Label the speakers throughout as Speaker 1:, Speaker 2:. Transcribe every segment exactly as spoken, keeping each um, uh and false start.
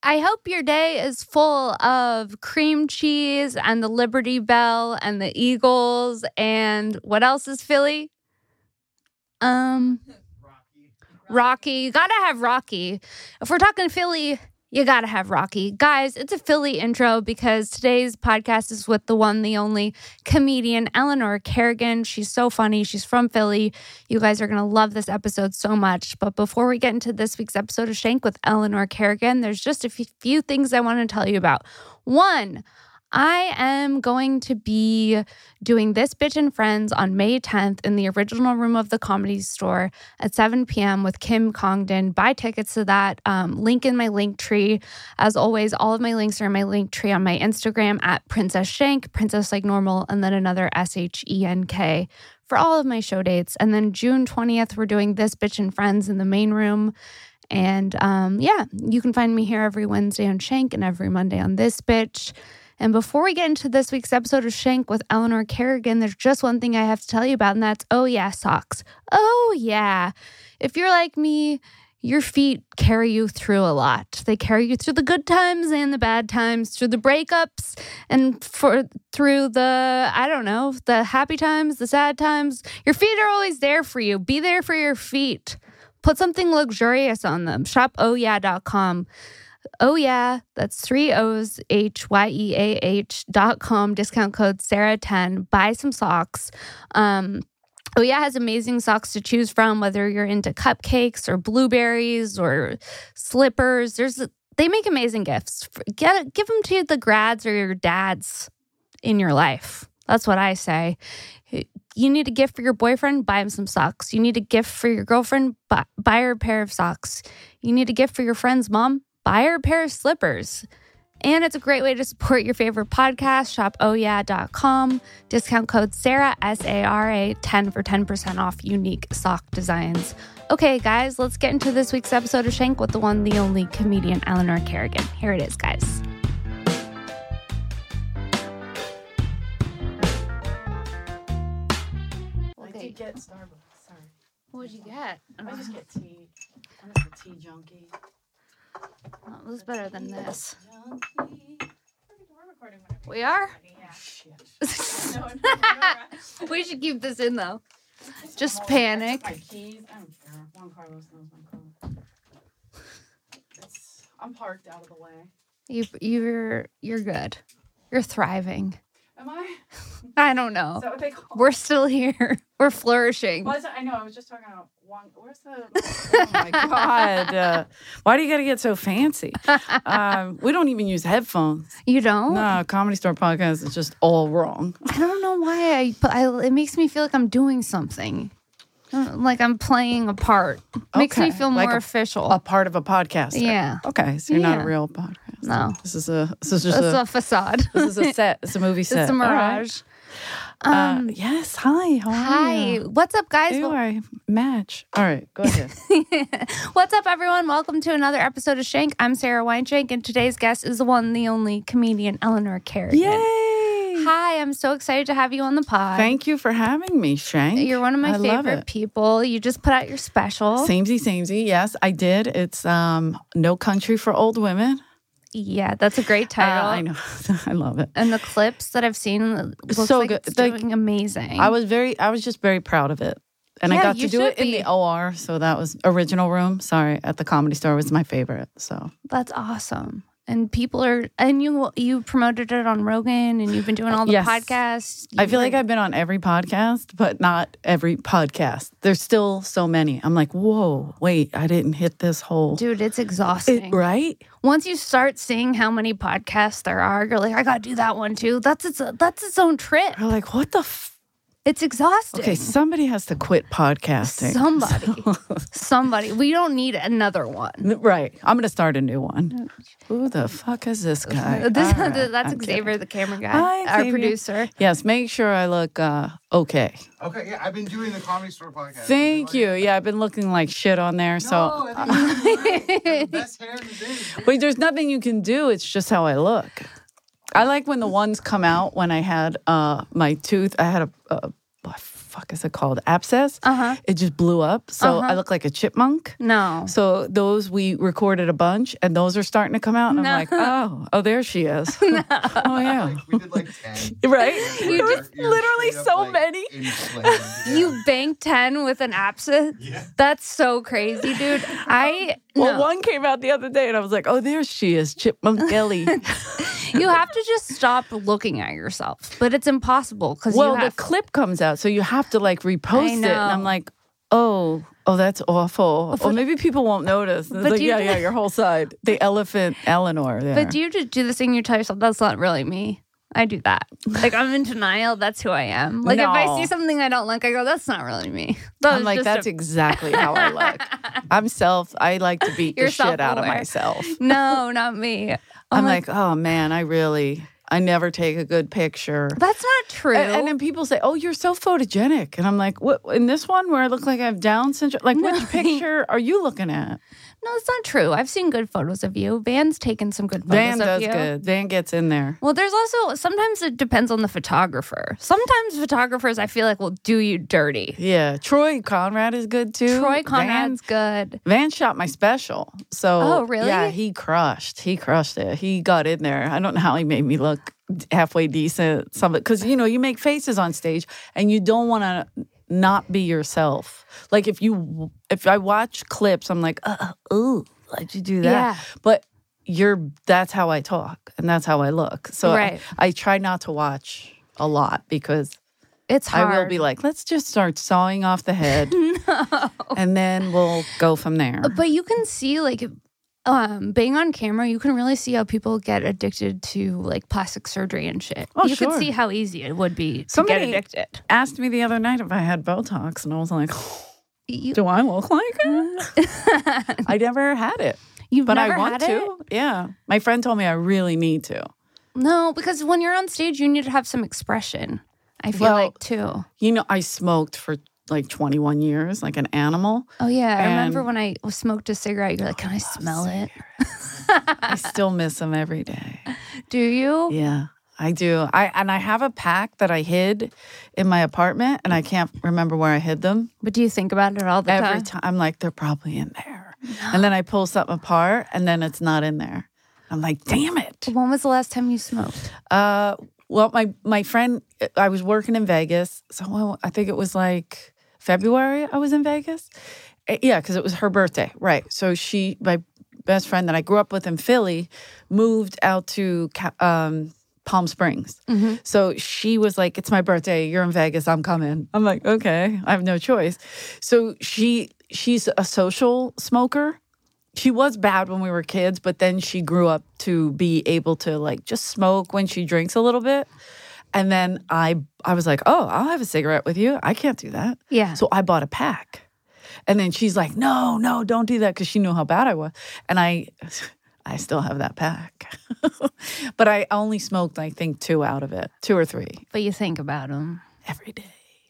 Speaker 1: I hope your day is full of cream cheese and the Liberty Bell and the Eagles and what else is Philly? Um, Rocky. Rocky. You gotta have Rocky. If we're talking Philly, you gotta have Rocky. Guys, it's a Philly intro because today's podcast is with the one, the only comedian, Eleanor Kerrigan. She's so funny. She's from Philly. You guys are gonna love this episode so much. But before we get into this week's episode of Shank with Eleanor Kerrigan, there's just a few things I want to tell you about. One, I am going to be doing This Bitch and Friends on May tenth in the original room of the Comedy Store at seven p.m. with Kim Congdon. Buy tickets to that. Um, link in my link tree. As always, all of my links are in my link tree on my Instagram at Princess Shank, Princess like normal, and then another S H E N K for all of my show dates. And then June twentieth, we're doing This Bitch and Friends in the main room. And um, yeah, you can find me here every Wednesday on Shank and every Monday on This Bitch. And before we get into this week's episode of Shank with Eleanor Kerrigan, there's just one thing I have to tell you about, and that's Oh Yeah socks. Oh yeah. If you're like me, your feet carry you through a lot. They carry you through the good times and the bad times, through the breakups and for through the, I don't know, the happy times, the sad times. Your feet are always there for you. Be there for your feet. Put something luxurious on them. Shop oh yeah dot com. Oh yeah, that's three O's, H Y E A H dot com, discount code Sarah ten. Buy some socks. Um, Oh yeah has amazing socks to choose from, whether you're into cupcakes or blueberries or slippers. There's They make amazing gifts. Get Give them to the grads or your dads in your life. That's what I say. You need a gift for your boyfriend, buy him some socks. You need a gift for your girlfriend, buy, buy her a pair of socks. You need a gift for your friend's mom, buy her a pair of slippers. And it's a great way to support your favorite podcast. Shop oh yeah dot com. Discount code Sarah, S A R A, ten for ten percent off unique sock designs. Okay, guys, let's get into this week's episode of Shank with the one, the only comedian, Eleanor Kerrigan. Here it is, guys.
Speaker 2: I did get Starbucks. Sorry.
Speaker 1: What'd you get?
Speaker 2: I just get tea. I'm just a tea junkie.
Speaker 1: Oh, it was better than this.
Speaker 2: We're recording whenever
Speaker 1: We are?
Speaker 2: yeah. Shit.
Speaker 1: No, no, we should keep this in, though. Just panic.
Speaker 2: My keys. I don't care. Juan Carlos knows my car. It's, I'm parked out of the way.
Speaker 1: You, you're, you're good. You're thriving.
Speaker 2: Am I?
Speaker 1: I don't know.
Speaker 2: Is that what they call it?
Speaker 1: We're still here. We're flourishing.
Speaker 2: Well, I know. I was just talking about Juan. Where's the?
Speaker 3: Oh my God. Uh, why do you got to get so fancy? Um, we don't even use headphones.
Speaker 1: You don't?
Speaker 3: No, Comedy Store podcast is just all wrong.
Speaker 1: I don't know why. I, but I, it makes me feel like I'm doing something. Like I'm playing a part. Makes
Speaker 3: Okay.
Speaker 1: me feel more
Speaker 3: Like a-
Speaker 1: official.
Speaker 3: A part of a podcast.
Speaker 1: Yeah.
Speaker 3: Okay, so you're not
Speaker 1: Yeah.
Speaker 3: a real podcast.
Speaker 1: No.
Speaker 3: This is a. This is just
Speaker 1: It's
Speaker 3: a.
Speaker 1: a facade.
Speaker 3: This is a set. It's a movie set.
Speaker 1: It's a
Speaker 3: All right.
Speaker 1: mirage.
Speaker 3: Uh,
Speaker 1: Um,
Speaker 3: yes. Hi. How are
Speaker 1: hi.
Speaker 3: you?
Speaker 1: What's up, guys?
Speaker 3: Ew,
Speaker 1: Well-
Speaker 3: I match. All right. Go ahead.
Speaker 1: What's up, everyone? Welcome to another episode of Shank. I'm Sarah Weinshank, and today's guest is the one, the only comedian, Eleanor Kerrigan.
Speaker 3: Yay.
Speaker 1: Hi, I'm so excited to have you on the pod.
Speaker 3: Thank you for having me, Shank.
Speaker 1: You're one of my
Speaker 3: I love
Speaker 1: favorite
Speaker 3: it.
Speaker 1: people. You just put out your special.
Speaker 3: Samey, samey. Yes, I did. It's um, No Country for Old Women.
Speaker 1: Yeah, that's a great
Speaker 3: Uh,
Speaker 1: title.
Speaker 3: I know. I love it.
Speaker 1: And the clips that I've seen looks
Speaker 3: So
Speaker 1: like
Speaker 3: good.
Speaker 1: it's
Speaker 3: Like,
Speaker 1: doing amazing.
Speaker 3: I was very, I was just very proud of it. And
Speaker 1: Yeah,
Speaker 3: I got
Speaker 1: you
Speaker 3: to do
Speaker 1: should
Speaker 3: it in
Speaker 1: be.
Speaker 3: the O R. So that was original room. Sorry, at the Comedy Store was my favorite. So
Speaker 1: That's awesome. And people are, and you you promoted it on Rogan, and you've been doing all the
Speaker 3: Yes.
Speaker 1: podcasts.
Speaker 3: I feel
Speaker 1: You've
Speaker 3: like I've been on every podcast, but not every podcast. There's still so many. I'm like, whoa, wait, I didn't hit this whole.
Speaker 1: Dude, it's exhausting.
Speaker 3: It, right?
Speaker 1: Once you start seeing how many podcasts there are, you're like, I gotta do that one too. That's its that's its own trip.
Speaker 3: You're like, what the f-
Speaker 1: It's exhausting.
Speaker 3: Okay, somebody has to quit podcasting.
Speaker 1: Somebody. Somebody. We don't need another one.
Speaker 3: Right. I'm going to start a new one. Who the fuck is this guy?
Speaker 1: This,
Speaker 3: All right,
Speaker 1: that's
Speaker 3: I'm
Speaker 1: Xavier,
Speaker 3: kidding.
Speaker 1: the camera guy,
Speaker 3: Hi,
Speaker 1: our
Speaker 3: Xavier.
Speaker 1: producer.
Speaker 3: Yes, make sure I look uh, okay.
Speaker 4: Okay, yeah, I've been doing the Comedy Store podcast.
Speaker 3: Thank you. Yeah, I've been looking like shit on there. So,
Speaker 4: No, I think you're great. The best hair in the business.
Speaker 3: but there's nothing you can do. It's just how I look. I like when the ones come out when I had uh, my tooth. I had a, a, a fuck is it called? Abscess.
Speaker 1: Uh-huh.
Speaker 3: It just blew up. So
Speaker 1: Uh-huh.
Speaker 3: I look like a chipmunk.
Speaker 1: No.
Speaker 3: So those we recorded a bunch, and those are starting to come out. And
Speaker 1: No.
Speaker 3: I'm like, oh, oh, there she is. Oh yeah,
Speaker 4: Like, we did like ten.
Speaker 3: right.
Speaker 1: You
Speaker 3: There was
Speaker 1: just-
Speaker 3: literally
Speaker 4: straight up,
Speaker 3: so
Speaker 4: like,
Speaker 3: many.
Speaker 4: inflamed. Yeah.
Speaker 1: You banked ten with an abscess?
Speaker 4: Yeah.
Speaker 1: That's so crazy, dude. I
Speaker 3: Well,
Speaker 1: no.
Speaker 3: one came out the other day, and I was like, oh, there she is, Chipmunk Kelly.
Speaker 1: You have to just stop looking at yourself, but it's impossible because
Speaker 3: Well,
Speaker 1: you have
Speaker 3: the clip comes out, so you have to like repost it, and
Speaker 1: know.
Speaker 3: I'm like, oh, oh, that's awful. Or maybe people won't notice. It's
Speaker 1: But
Speaker 3: like,
Speaker 1: do you
Speaker 3: yeah,
Speaker 1: do-
Speaker 3: yeah, your whole side, the elephant Eleanor. There.
Speaker 1: But do you just do this thing you tell yourself that's not really me? I do that. Like I'm in denial. That's who I am. Like if I
Speaker 3: No.
Speaker 1: see something I don't like, I go, "That's not really me." That
Speaker 3: I'm
Speaker 1: was
Speaker 3: like,
Speaker 1: just
Speaker 3: that's
Speaker 1: a-
Speaker 3: exactly how I look. I'm self. I like to beat
Speaker 1: You're
Speaker 3: the shit out of
Speaker 1: self-aware.
Speaker 3: myself.
Speaker 1: no, not me. I'm,
Speaker 3: I'm
Speaker 1: like,
Speaker 3: like, oh man, I really, I never take a good picture.
Speaker 1: that's not true.
Speaker 3: And, and then people say, "Oh, you're so photogenic," and I'm like, "What? In this one where I look like I have Down syndrome? Like,
Speaker 1: No.
Speaker 3: which picture are you looking at?"
Speaker 1: no, it's not true. I've seen good photos of you. Van's taken some good photos
Speaker 3: Van
Speaker 1: of
Speaker 3: does
Speaker 1: you.
Speaker 3: good. Van gets in there.
Speaker 1: Well, there's also sometimes it depends on the photographer. Sometimes photographers I feel like will do you dirty.
Speaker 3: Yeah, Troy Conrad is good too.
Speaker 1: Troy
Speaker 3: Van,
Speaker 1: Conrad's good.
Speaker 3: Van shot my special. So
Speaker 1: Oh, really?
Speaker 3: Yeah, he crushed. He crushed it. He got in there. I don't know how he made me look halfway decent. Some because you know you make faces on stage and you don't want to not be yourself. Like if you if I watch clips, I'm like, uh, ooh, why'd you do that?
Speaker 1: Yeah.
Speaker 3: But you're that's how I talk and that's how I look. So I-
Speaker 1: Right.
Speaker 3: I, try not to watch a lot because
Speaker 1: It's hard.
Speaker 3: I will be like, let's just start sawing off the head, and then we'll go from there.
Speaker 1: But you can see like um being on camera, you can really see how people get addicted to like plastic surgery and shit.
Speaker 3: Oh,
Speaker 1: you
Speaker 3: sure.
Speaker 1: can see how easy it would be to
Speaker 3: Somebody-
Speaker 1: get addicted.
Speaker 3: Asked me the other night if I had Botox, and I was like,
Speaker 1: You,
Speaker 3: do I look like it? I never had it,
Speaker 1: You've
Speaker 3: but
Speaker 1: never
Speaker 3: I want
Speaker 1: had it?
Speaker 3: to. Yeah, my friend told me I really need to.
Speaker 1: No, because when you're on stage, you need to have some expression. I feel
Speaker 3: Well,
Speaker 1: like too.
Speaker 3: You know, I smoked for like twenty-one years, like an animal.
Speaker 1: Oh yeah, I remember
Speaker 3: and-
Speaker 1: when I smoked a cigarette. You're like, "Can I smell it?"
Speaker 3: I still miss them every day.
Speaker 1: Do you?
Speaker 3: Yeah, I do. I and I have a pack that I hid in my apartment, and I can't remember where I hid them.
Speaker 1: But do you think about it all the
Speaker 3: Every
Speaker 1: time?
Speaker 3: time I'm like, they're probably in there, and then I pull something apart, and then it's not in there. I'm like, damn it.
Speaker 1: When was the last time you smoked?
Speaker 3: Uh, well, my my friend, I was working in Vegas, so well, I think it was like February. I was in Vegas, Uh, yeah, because it was her birthday, right? So she, my best friend that I grew up with in Philly, moved out to Ca- um, Palm Springs.
Speaker 1: Mm-hmm.
Speaker 3: So she was like, "It's my birthday. You're in Vegas. I'm coming." I'm like, "Okay, I have no choice." So she she's a social smoker. She was bad when we were kids, but then she grew up to be able to like just smoke when she drinks a little bit. And then I I was like, "Oh, I'll have a cigarette with you. I can't do that."
Speaker 1: Yeah.
Speaker 3: So I bought a pack. And then she's like, "No, no, don't do that," because she knew how bad I was. And I I still have that pack. But I only smoked, I think, two out of it, two or three
Speaker 1: But you think about them.
Speaker 3: every day.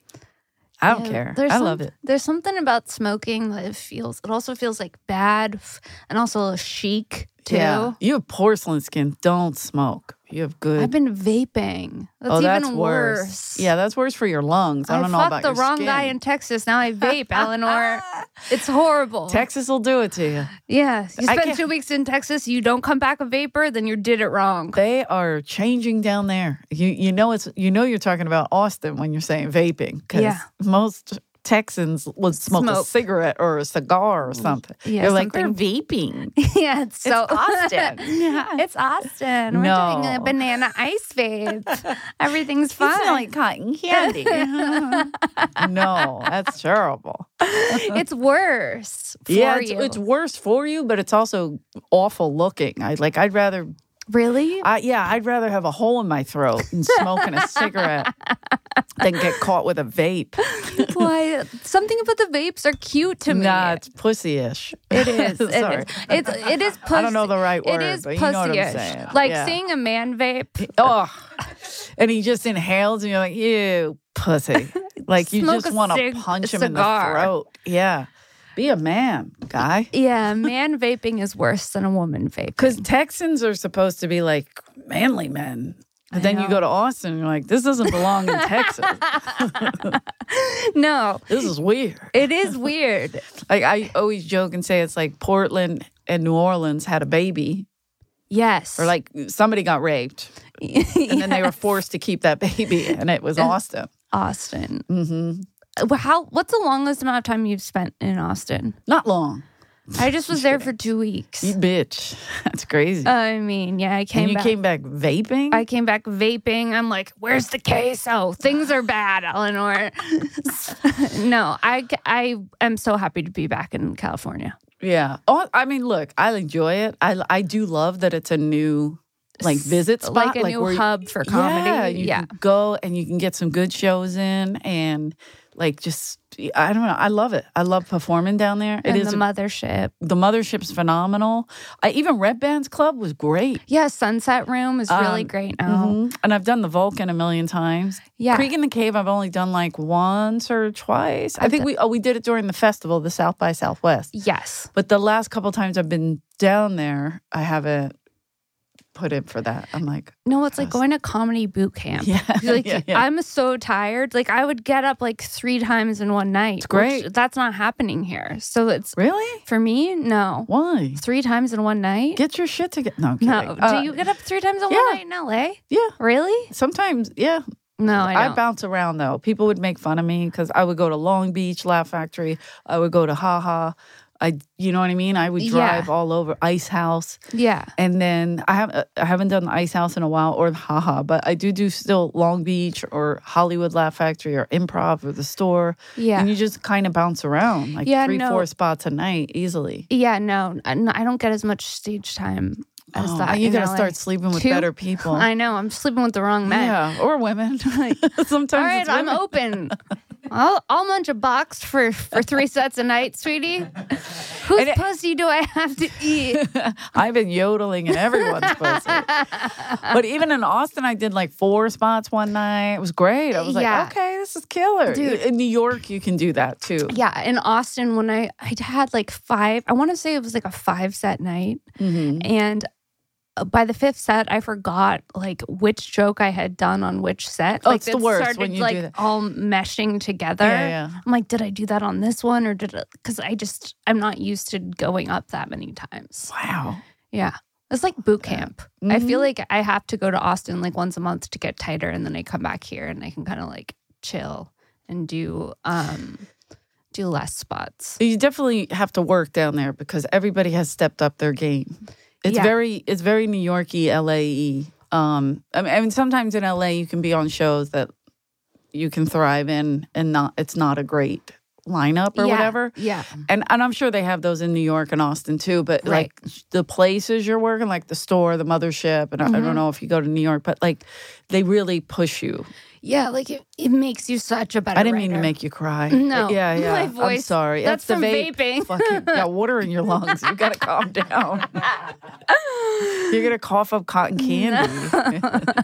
Speaker 3: I don't care. I love it.
Speaker 1: There's something about smoking that it feels. It also feels like bad, f- and also chic too.
Speaker 3: Yeah. You have porcelain skin. Don't smoke. You have good.
Speaker 1: I've been vaping. That's
Speaker 3: oh,
Speaker 1: even
Speaker 3: that's
Speaker 1: worse.
Speaker 3: worse. Yeah, that's worse for your lungs. I
Speaker 1: I
Speaker 3: don't know
Speaker 1: fucked
Speaker 3: about
Speaker 1: the
Speaker 3: your
Speaker 1: wrong
Speaker 3: skin.
Speaker 1: guy in Texas. Now I vape, Eleanor. It's horrible.
Speaker 3: Texas will do it to you.
Speaker 1: Yeah, you
Speaker 3: I
Speaker 1: spend
Speaker 3: can't-
Speaker 1: two weeks in Texas, you don't come back a vapor, then you did it wrong.
Speaker 3: They are changing down there. You you know it's you know you're talking about Austin when you're saying vaping because
Speaker 1: Yeah.
Speaker 3: most Texans would smoke, a
Speaker 1: Smoke.
Speaker 3: cigarette or a cigar or something.
Speaker 1: Yeah,
Speaker 3: They're like they're
Speaker 1: something-
Speaker 3: vaping.
Speaker 1: yeah, it's so
Speaker 3: Austin. Yeah.
Speaker 1: It's Austin. We're
Speaker 3: No.
Speaker 1: doing a banana ice vape. Everything's
Speaker 3: It's
Speaker 1: fine.
Speaker 3: not like cotton candy. No, that's terrible.
Speaker 1: It's worse for
Speaker 3: yeah, it's,
Speaker 1: you.
Speaker 3: it's worse for you, but it's also awful looking. I like. I'd rather.
Speaker 1: really?
Speaker 3: I, yeah, I'd rather have a hole in my throat and smoking a cigarette than get caught with a vape.
Speaker 1: Why? Something about the vapes are cute to me.
Speaker 3: Nah, it's pussy-ish.
Speaker 1: It is. It
Speaker 3: Sorry.
Speaker 1: is. It's it is pussy.
Speaker 3: I don't know the right word,
Speaker 1: It is
Speaker 3: but you know what I'm
Speaker 1: pussy-ish.
Speaker 3: saying.
Speaker 1: Like
Speaker 3: Yeah.
Speaker 1: seeing a man vape.
Speaker 3: Oh, and he just inhales, and you're like, "Ew, pussy!" Like you
Speaker 1: Smoke
Speaker 3: just
Speaker 1: a
Speaker 3: want to
Speaker 1: cig-
Speaker 3: punch him in the
Speaker 1: cigar.
Speaker 3: throat. Yeah, be a man, guy.
Speaker 1: Yeah, man vaping is worse than a woman vaping.
Speaker 3: Because Texans are supposed to be like manly men. But then you
Speaker 1: know.
Speaker 3: go to Austin and you're like, this doesn't belong in Texas.
Speaker 1: No,
Speaker 3: This is weird.
Speaker 1: it is weird.
Speaker 3: Like I always joke and say it's like Portland and New Orleans had a baby,
Speaker 1: Yes.
Speaker 3: or like somebody got raped, and then they were forced to keep that baby, and it was Austin.
Speaker 1: Austin.
Speaker 3: Mm-hmm.
Speaker 1: How? What's the longest amount of time you've spent in Austin?
Speaker 3: Not long.
Speaker 1: I just was there for two weeks.
Speaker 3: You bitch. That's crazy.
Speaker 1: I mean, yeah, I came
Speaker 3: and you
Speaker 1: back.
Speaker 3: came back vaping?
Speaker 1: I came back vaping. I'm like, where's the queso? Things are bad, Eleanor. No, I, I am so happy to be back in California.
Speaker 3: yeah. Oh, I mean, look, I enjoy it. I, I do love that it's a new like visit spot.
Speaker 1: Like a new
Speaker 3: where you-
Speaker 1: hub for comedy.
Speaker 3: Yeah, you
Speaker 1: Yeah.
Speaker 3: can go and you can get some good shows in and like just, I don't know. I love it. I love performing down there. It
Speaker 1: And
Speaker 3: is
Speaker 1: the mothership.
Speaker 3: The mothership's phenomenal. I, even Red Band's Club was great.
Speaker 1: Yeah, Sunset Room is really
Speaker 3: Um,
Speaker 1: great now.
Speaker 3: Mhm. And I've done the Vulcan a million times.
Speaker 1: Yeah.
Speaker 3: Creek in the Cave I've only done like once or twice. I
Speaker 1: I've
Speaker 3: think
Speaker 1: done-
Speaker 3: we oh we did it during the festival, the South by Southwest.
Speaker 1: Yes.
Speaker 3: But the last couple times I've been down there, I haven't put in for that. I'm like,
Speaker 1: No, it's like
Speaker 3: Yes.
Speaker 1: going to comedy boot camp.
Speaker 3: yeah,
Speaker 1: Like
Speaker 3: yeah, yeah.
Speaker 1: I'm so tired. Like I would get up like three times in one night. It's
Speaker 3: great.
Speaker 1: that's not happening here. So it's
Speaker 3: Really?
Speaker 1: for me, no.
Speaker 3: Why?
Speaker 1: Three times in one night?
Speaker 3: Get your shit together. No, I'm kidding.
Speaker 1: No.
Speaker 3: Uh,
Speaker 1: Do you get up three times in
Speaker 3: yeah.
Speaker 1: one night in L A?
Speaker 3: Yeah.
Speaker 1: Really?
Speaker 3: Sometimes, yeah.
Speaker 1: No, I
Speaker 3: I
Speaker 1: don't.
Speaker 3: bounce around though. People would make fun of me because I would go to Long Beach, Laugh Factory. I would go to Ha Ha. I, you know what I mean? I would
Speaker 1: Yeah.
Speaker 3: drive all over Ice House.
Speaker 1: yeah.
Speaker 3: And then I have I haven't done the Ice House in a while or the Haha, but I do do still Long Beach or Hollywood Laugh Factory or Improv or the Store.
Speaker 1: Yeah.
Speaker 3: And you just kind of bounce around like
Speaker 1: Yeah,
Speaker 3: three,
Speaker 1: no.
Speaker 3: four spots a night easily.
Speaker 1: Yeah, no, I I don't get as much stage time as
Speaker 3: Oh,
Speaker 1: that.
Speaker 3: you
Speaker 1: in
Speaker 3: gotta
Speaker 1: L A.
Speaker 3: start sleeping with
Speaker 1: Two?
Speaker 3: better people.
Speaker 1: I know. I'm sleeping with the wrong men.
Speaker 3: Yeah, or women. Sometimes
Speaker 1: All right,
Speaker 3: it's
Speaker 1: I'm
Speaker 3: women.
Speaker 1: open. I'll, I'll munch a box for, for three sets a night, sweetie. Whose
Speaker 3: And it-
Speaker 1: pussy do I have to eat?
Speaker 3: I've been yodeling in everyone's pussy. But even in Austin, I did like four spots one night. It was great. I was like,
Speaker 1: Yeah.
Speaker 3: okay, this is killer.
Speaker 1: Dude.
Speaker 3: In New York, you can do that too.
Speaker 1: Yeah, in Austin, when I, I had like five, I want to say it was like a five set night.
Speaker 3: Mhm.
Speaker 1: And by the fifth set, I forgot like which joke I had done on which set.
Speaker 3: Oh,
Speaker 1: like
Speaker 3: it's the
Speaker 1: it
Speaker 3: worst
Speaker 1: started
Speaker 3: when you do
Speaker 1: like
Speaker 3: that.
Speaker 1: all meshing together.
Speaker 3: Yeah, yeah.
Speaker 1: I'm like, did I do that on this one or did it? Because I just I'm not used to going up that many times.
Speaker 3: Wow.
Speaker 1: Yeah, it's like boot camp. I feel
Speaker 3: Mhm.
Speaker 1: like I have to go to Austin like once a month to get tighter, and then I come back here and I can kind of like chill and do um do less spots.
Speaker 3: You definitely have to work down there because everybody has stepped up their game. It's
Speaker 1: Yeah.
Speaker 3: very, it's very New Yorky, L A-y. Um, I mean, I mean, sometimes in L A you can be on shows that you can thrive in, and not, it's not a great lineup or
Speaker 1: Yeah,
Speaker 3: whatever.
Speaker 1: Yeah.
Speaker 3: And and I'm sure they have those in New York and Austin too. But
Speaker 1: Right.
Speaker 3: like the places you're working, like the Store, the Mothership, and I, I
Speaker 1: Mhm.
Speaker 3: don't know if you go to New York, but like they really push you.
Speaker 1: Yeah, like it, it makes you such a better
Speaker 3: I didn't mean to
Speaker 1: writer.
Speaker 3: make you cry.
Speaker 1: No,
Speaker 3: yeah, yeah.
Speaker 1: my
Speaker 3: I'm
Speaker 1: voice-
Speaker 3: sorry.
Speaker 1: that's
Speaker 3: the
Speaker 1: from
Speaker 3: vape.
Speaker 1: vaping.
Speaker 3: Fucking, you got water in your lungs. You got to calm down. You're gonna cough up cotton candy.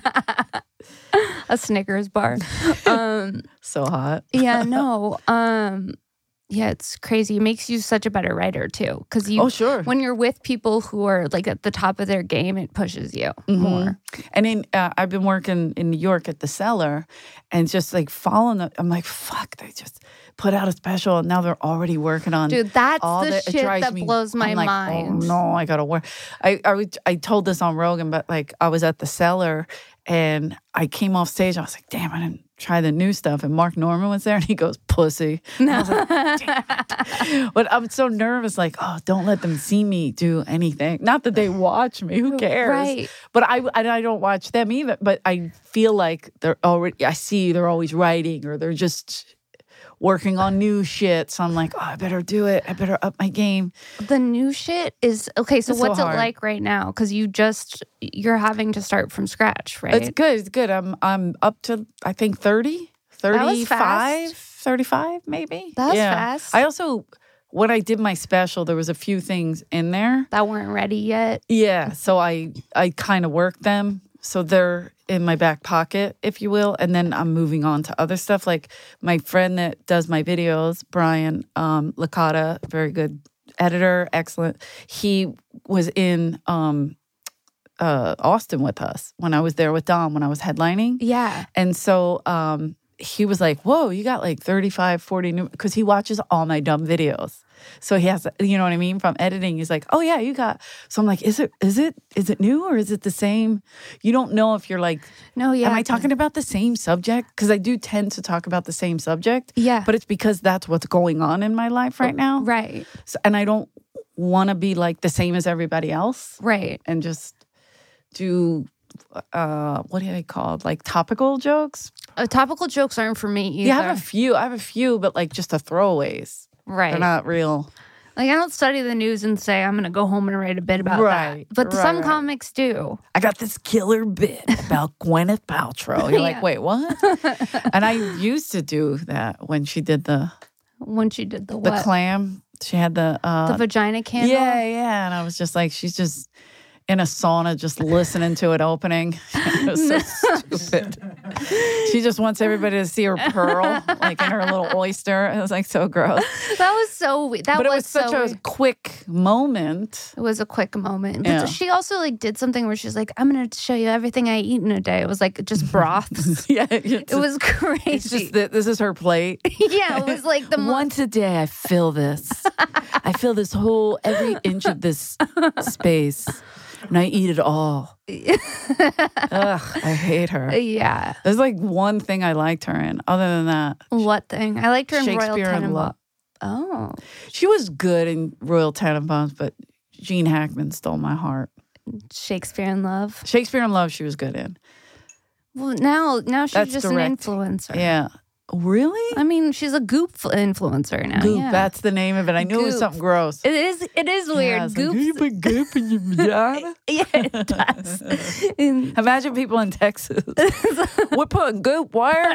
Speaker 1: a Snickers bar. Um,
Speaker 3: So hot.
Speaker 1: yeah, no. Um, yeah, it's crazy. It makes you such a better writer too, because you
Speaker 3: Oh, sure.
Speaker 1: when you're with people who are like at the top of their game, it pushes you
Speaker 3: Mhm.
Speaker 1: more.
Speaker 3: And in uh, I've been working in New York at the Cellar, and just like following the, I'm like, fuck, they just put out a special, and now they're already working on.
Speaker 1: Dude, that's
Speaker 3: all
Speaker 1: the
Speaker 3: that- it
Speaker 1: shit
Speaker 3: drives
Speaker 1: that
Speaker 3: me-
Speaker 1: blows my
Speaker 3: I'm like,
Speaker 1: mind.
Speaker 3: Oh no, I gotta work. I I, would, I told this on Rogan, but like I was at the Cellar and I came off stage. I was like, damn, I didn't try the new stuff. And Mark Norman was there, and he goes, pussy. And I was like, damn it. But I'm so nervous, like, oh, don't let them see me do anything. Not that they watch me. Who cares?
Speaker 1: Right.
Speaker 3: But I, I I don't watch them either. But I feel like they're already. I see they're always writing, or they're just working on new shit. So I'm like, oh, I better do it. I better up my game.
Speaker 1: The new shit is okay. So
Speaker 3: It's so
Speaker 1: what's it
Speaker 3: hard.
Speaker 1: like right now? Because you just you're having to start from scratch, right?
Speaker 3: It's good. It's good. I'm I'm up to I think thirty,
Speaker 1: That was
Speaker 3: thirty-five,
Speaker 1: fast.
Speaker 3: thirty-five maybe.
Speaker 1: That was
Speaker 3: yeah.
Speaker 1: fast.
Speaker 3: I also when I did my special, there was a few things in there.
Speaker 1: that weren't ready yet.
Speaker 3: Yeah, so I I kind of worked them, so they're in my back pocket, if you will, and then I'm moving on to other stuff. Like my friend that does my videos, Brian um, Licata, very good editor, excellent. He was in um, uh, Austin with us when I was there with Dom when I was headlining.
Speaker 1: Yeah.
Speaker 3: And so um, he was like, whoa, you got like thirty-five, forty new, because he watches all my dumb videos. So he has, you know what I mean? From editing, he's like, oh yeah, you got, so I'm like, is it, is it, is it new or is it the same? You don't know if you're like,
Speaker 1: No, yeah.
Speaker 3: am I talking about the same subject? Because I do tend to talk about the same subject.
Speaker 1: Yeah.
Speaker 3: But it's because that's what's going on in my life right now.
Speaker 1: Right.
Speaker 3: So, and I don't want to be like the same as everybody else
Speaker 1: Right.
Speaker 3: and just do, uh, what are they called? Like topical jokes?
Speaker 1: Uh, topical jokes aren't for me either.
Speaker 3: Yeah, I have a few. I have a few, but like just the throwaways.
Speaker 1: Right.
Speaker 3: They're not real.
Speaker 1: Like, I don't study the news and say, I'm going to go home and write a bit about
Speaker 3: Right,
Speaker 1: that. But
Speaker 3: right,
Speaker 1: some
Speaker 3: right.
Speaker 1: comics do.
Speaker 3: I got this killer bit about Gwyneth Paltrow. You're like,
Speaker 1: Yeah.
Speaker 3: wait, what? And I used to do that when she did the
Speaker 1: Once you did the
Speaker 3: the
Speaker 1: what?
Speaker 3: clam. She had the uh
Speaker 1: the vagina candle?
Speaker 3: yeah, yeah. And I was just like, she's just in a sauna, just listening to it opening. It was so stupid. She just wants everybody to see her pearl, like in her little oyster. It was like so gross.
Speaker 1: That was so weird. That
Speaker 3: but it
Speaker 1: was,
Speaker 3: was such
Speaker 1: so
Speaker 3: a
Speaker 1: weird.
Speaker 3: quick moment.
Speaker 1: It was a quick moment. But
Speaker 3: Yeah.
Speaker 1: she also like did something where she's like, I'm going to show you everything I eat in a day. It was like just broths.
Speaker 3: Yeah,
Speaker 1: It was crazy.
Speaker 3: It's just that this is her plate.
Speaker 1: yeah, it was like the most.
Speaker 3: Once a day, I fill this. I fill this whole every inch of this space, and I eat it all. Ugh, I hate her.
Speaker 1: Yeah.
Speaker 3: There's like one thing I liked her in. Other than that,
Speaker 1: What thing? I liked her in Royal
Speaker 3: Shakespeare in
Speaker 1: Tenenbaums.
Speaker 3: Love.
Speaker 1: Oh.
Speaker 3: She was good in Royal Tenenbaums, but Gene Hackman stole my heart.
Speaker 1: Shakespeare in Love.
Speaker 3: Shakespeare in Love, she was good in.
Speaker 1: Well, now now she's
Speaker 3: That's
Speaker 1: just
Speaker 3: direct.
Speaker 1: an influencer.
Speaker 3: Yeah. Really?
Speaker 1: I mean, she's a Goop f- influencer now.
Speaker 3: Goop.
Speaker 1: yeah.
Speaker 3: That's the name of it. I knew it was
Speaker 1: Goop.
Speaker 3: something gross.
Speaker 1: It is. It is
Speaker 3: Yeah,
Speaker 1: weird.
Speaker 3: it's like,
Speaker 1: Goop.
Speaker 3: you put goop in your vagina?
Speaker 1: yeah, it does. In-
Speaker 3: Imagine people in Texas. We're putting goop where?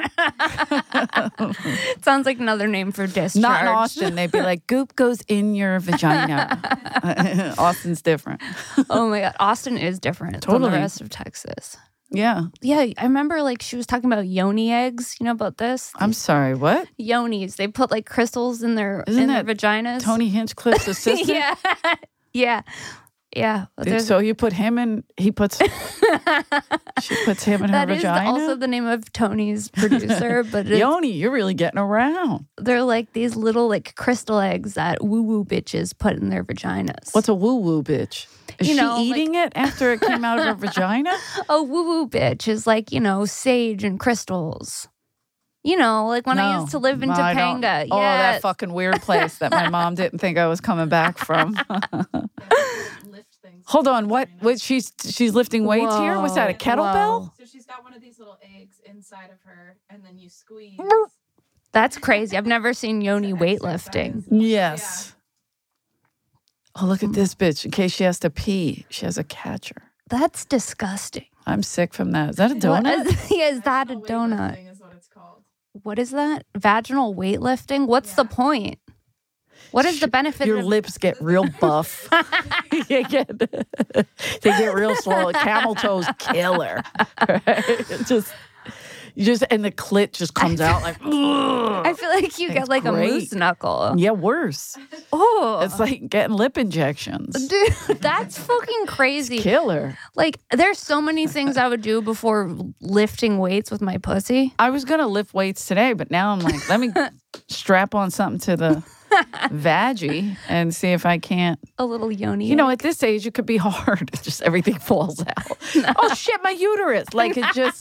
Speaker 1: it sounds like another name for discharge.
Speaker 3: Not in Austin. They'd be like, goop goes in your vagina. Austin's different.
Speaker 1: Oh my god, Austin is different from
Speaker 3: Totally.
Speaker 1: the rest of Texas.
Speaker 3: Yeah.
Speaker 1: Yeah, I remember like she was talking about yoni eggs. You know about this?
Speaker 3: I'm sorry, what?
Speaker 1: Yonis. They put like crystals in their
Speaker 3: Isn't
Speaker 1: in their
Speaker 3: that
Speaker 1: vaginas.
Speaker 3: Tony Hinchcliffe's assistant?
Speaker 1: yeah, yeah, yeah.
Speaker 3: Dude,
Speaker 1: There's-
Speaker 3: so you put him in, he puts, she puts him in her
Speaker 1: that is
Speaker 3: vagina?
Speaker 1: also the name of Tony's producer, but it's,
Speaker 3: Yoni, you're really getting around.
Speaker 1: they're like these little like crystal eggs that woo woo bitches put in their vaginas.
Speaker 3: What's a woo-woo bitch? Is
Speaker 1: You
Speaker 3: she
Speaker 1: know,
Speaker 3: eating it after it came out of her vagina?
Speaker 1: a woo woo bitch is like, you know, sage and crystals. You know, like when I
Speaker 3: No,
Speaker 1: used to live in
Speaker 3: I don't-
Speaker 1: Topanga.
Speaker 3: Oh,
Speaker 1: yeah.
Speaker 3: that fucking weird place that my mom didn't think I was coming back from.
Speaker 2: Lift things.
Speaker 3: Hold on, what? What? She's she's lifting weights here. Was that a
Speaker 1: Whoa,
Speaker 3: kettlebell?
Speaker 1: whoa.
Speaker 2: So she's got one of these little eggs inside of her, and then you squeeze.
Speaker 1: That's crazy. I've never seen yoni weightlifting.
Speaker 3: Yes. Oh, look at this bitch. In case she has to pee, she has a catcher.
Speaker 1: That's disgusting.
Speaker 3: I'm sick from that. Is that a
Speaker 1: What
Speaker 3: donut?
Speaker 1: is, yeah, is that a
Speaker 2: Vaginal
Speaker 1: donut?
Speaker 2: weightlifting is what it's called.
Speaker 1: What is that? Vaginal weightlifting? What's the
Speaker 2: Yeah.
Speaker 1: point? What is the benefit
Speaker 3: Your
Speaker 1: of
Speaker 3: lips get real buff. you get, they get real swollen. Camel toes killer. Right? It just you just and the clit just comes out like.
Speaker 1: I feel like you get
Speaker 3: It's
Speaker 1: like a
Speaker 3: great.
Speaker 1: moose knuckle.
Speaker 3: Yeah, worse.
Speaker 1: Oh,
Speaker 3: It's like getting lip injections.
Speaker 1: dude, that's fucking crazy.
Speaker 3: Killer.
Speaker 1: Like, there's so many things I would do before lifting weights with my pussy.
Speaker 3: I was gonna lift weights today, but now I'm like, let me strap on something to the vaggie and see if I can't.
Speaker 1: A little yoni.
Speaker 3: You know, at this age, it could be hard. It's just everything falls out. Oh shit, my uterus! Like it just.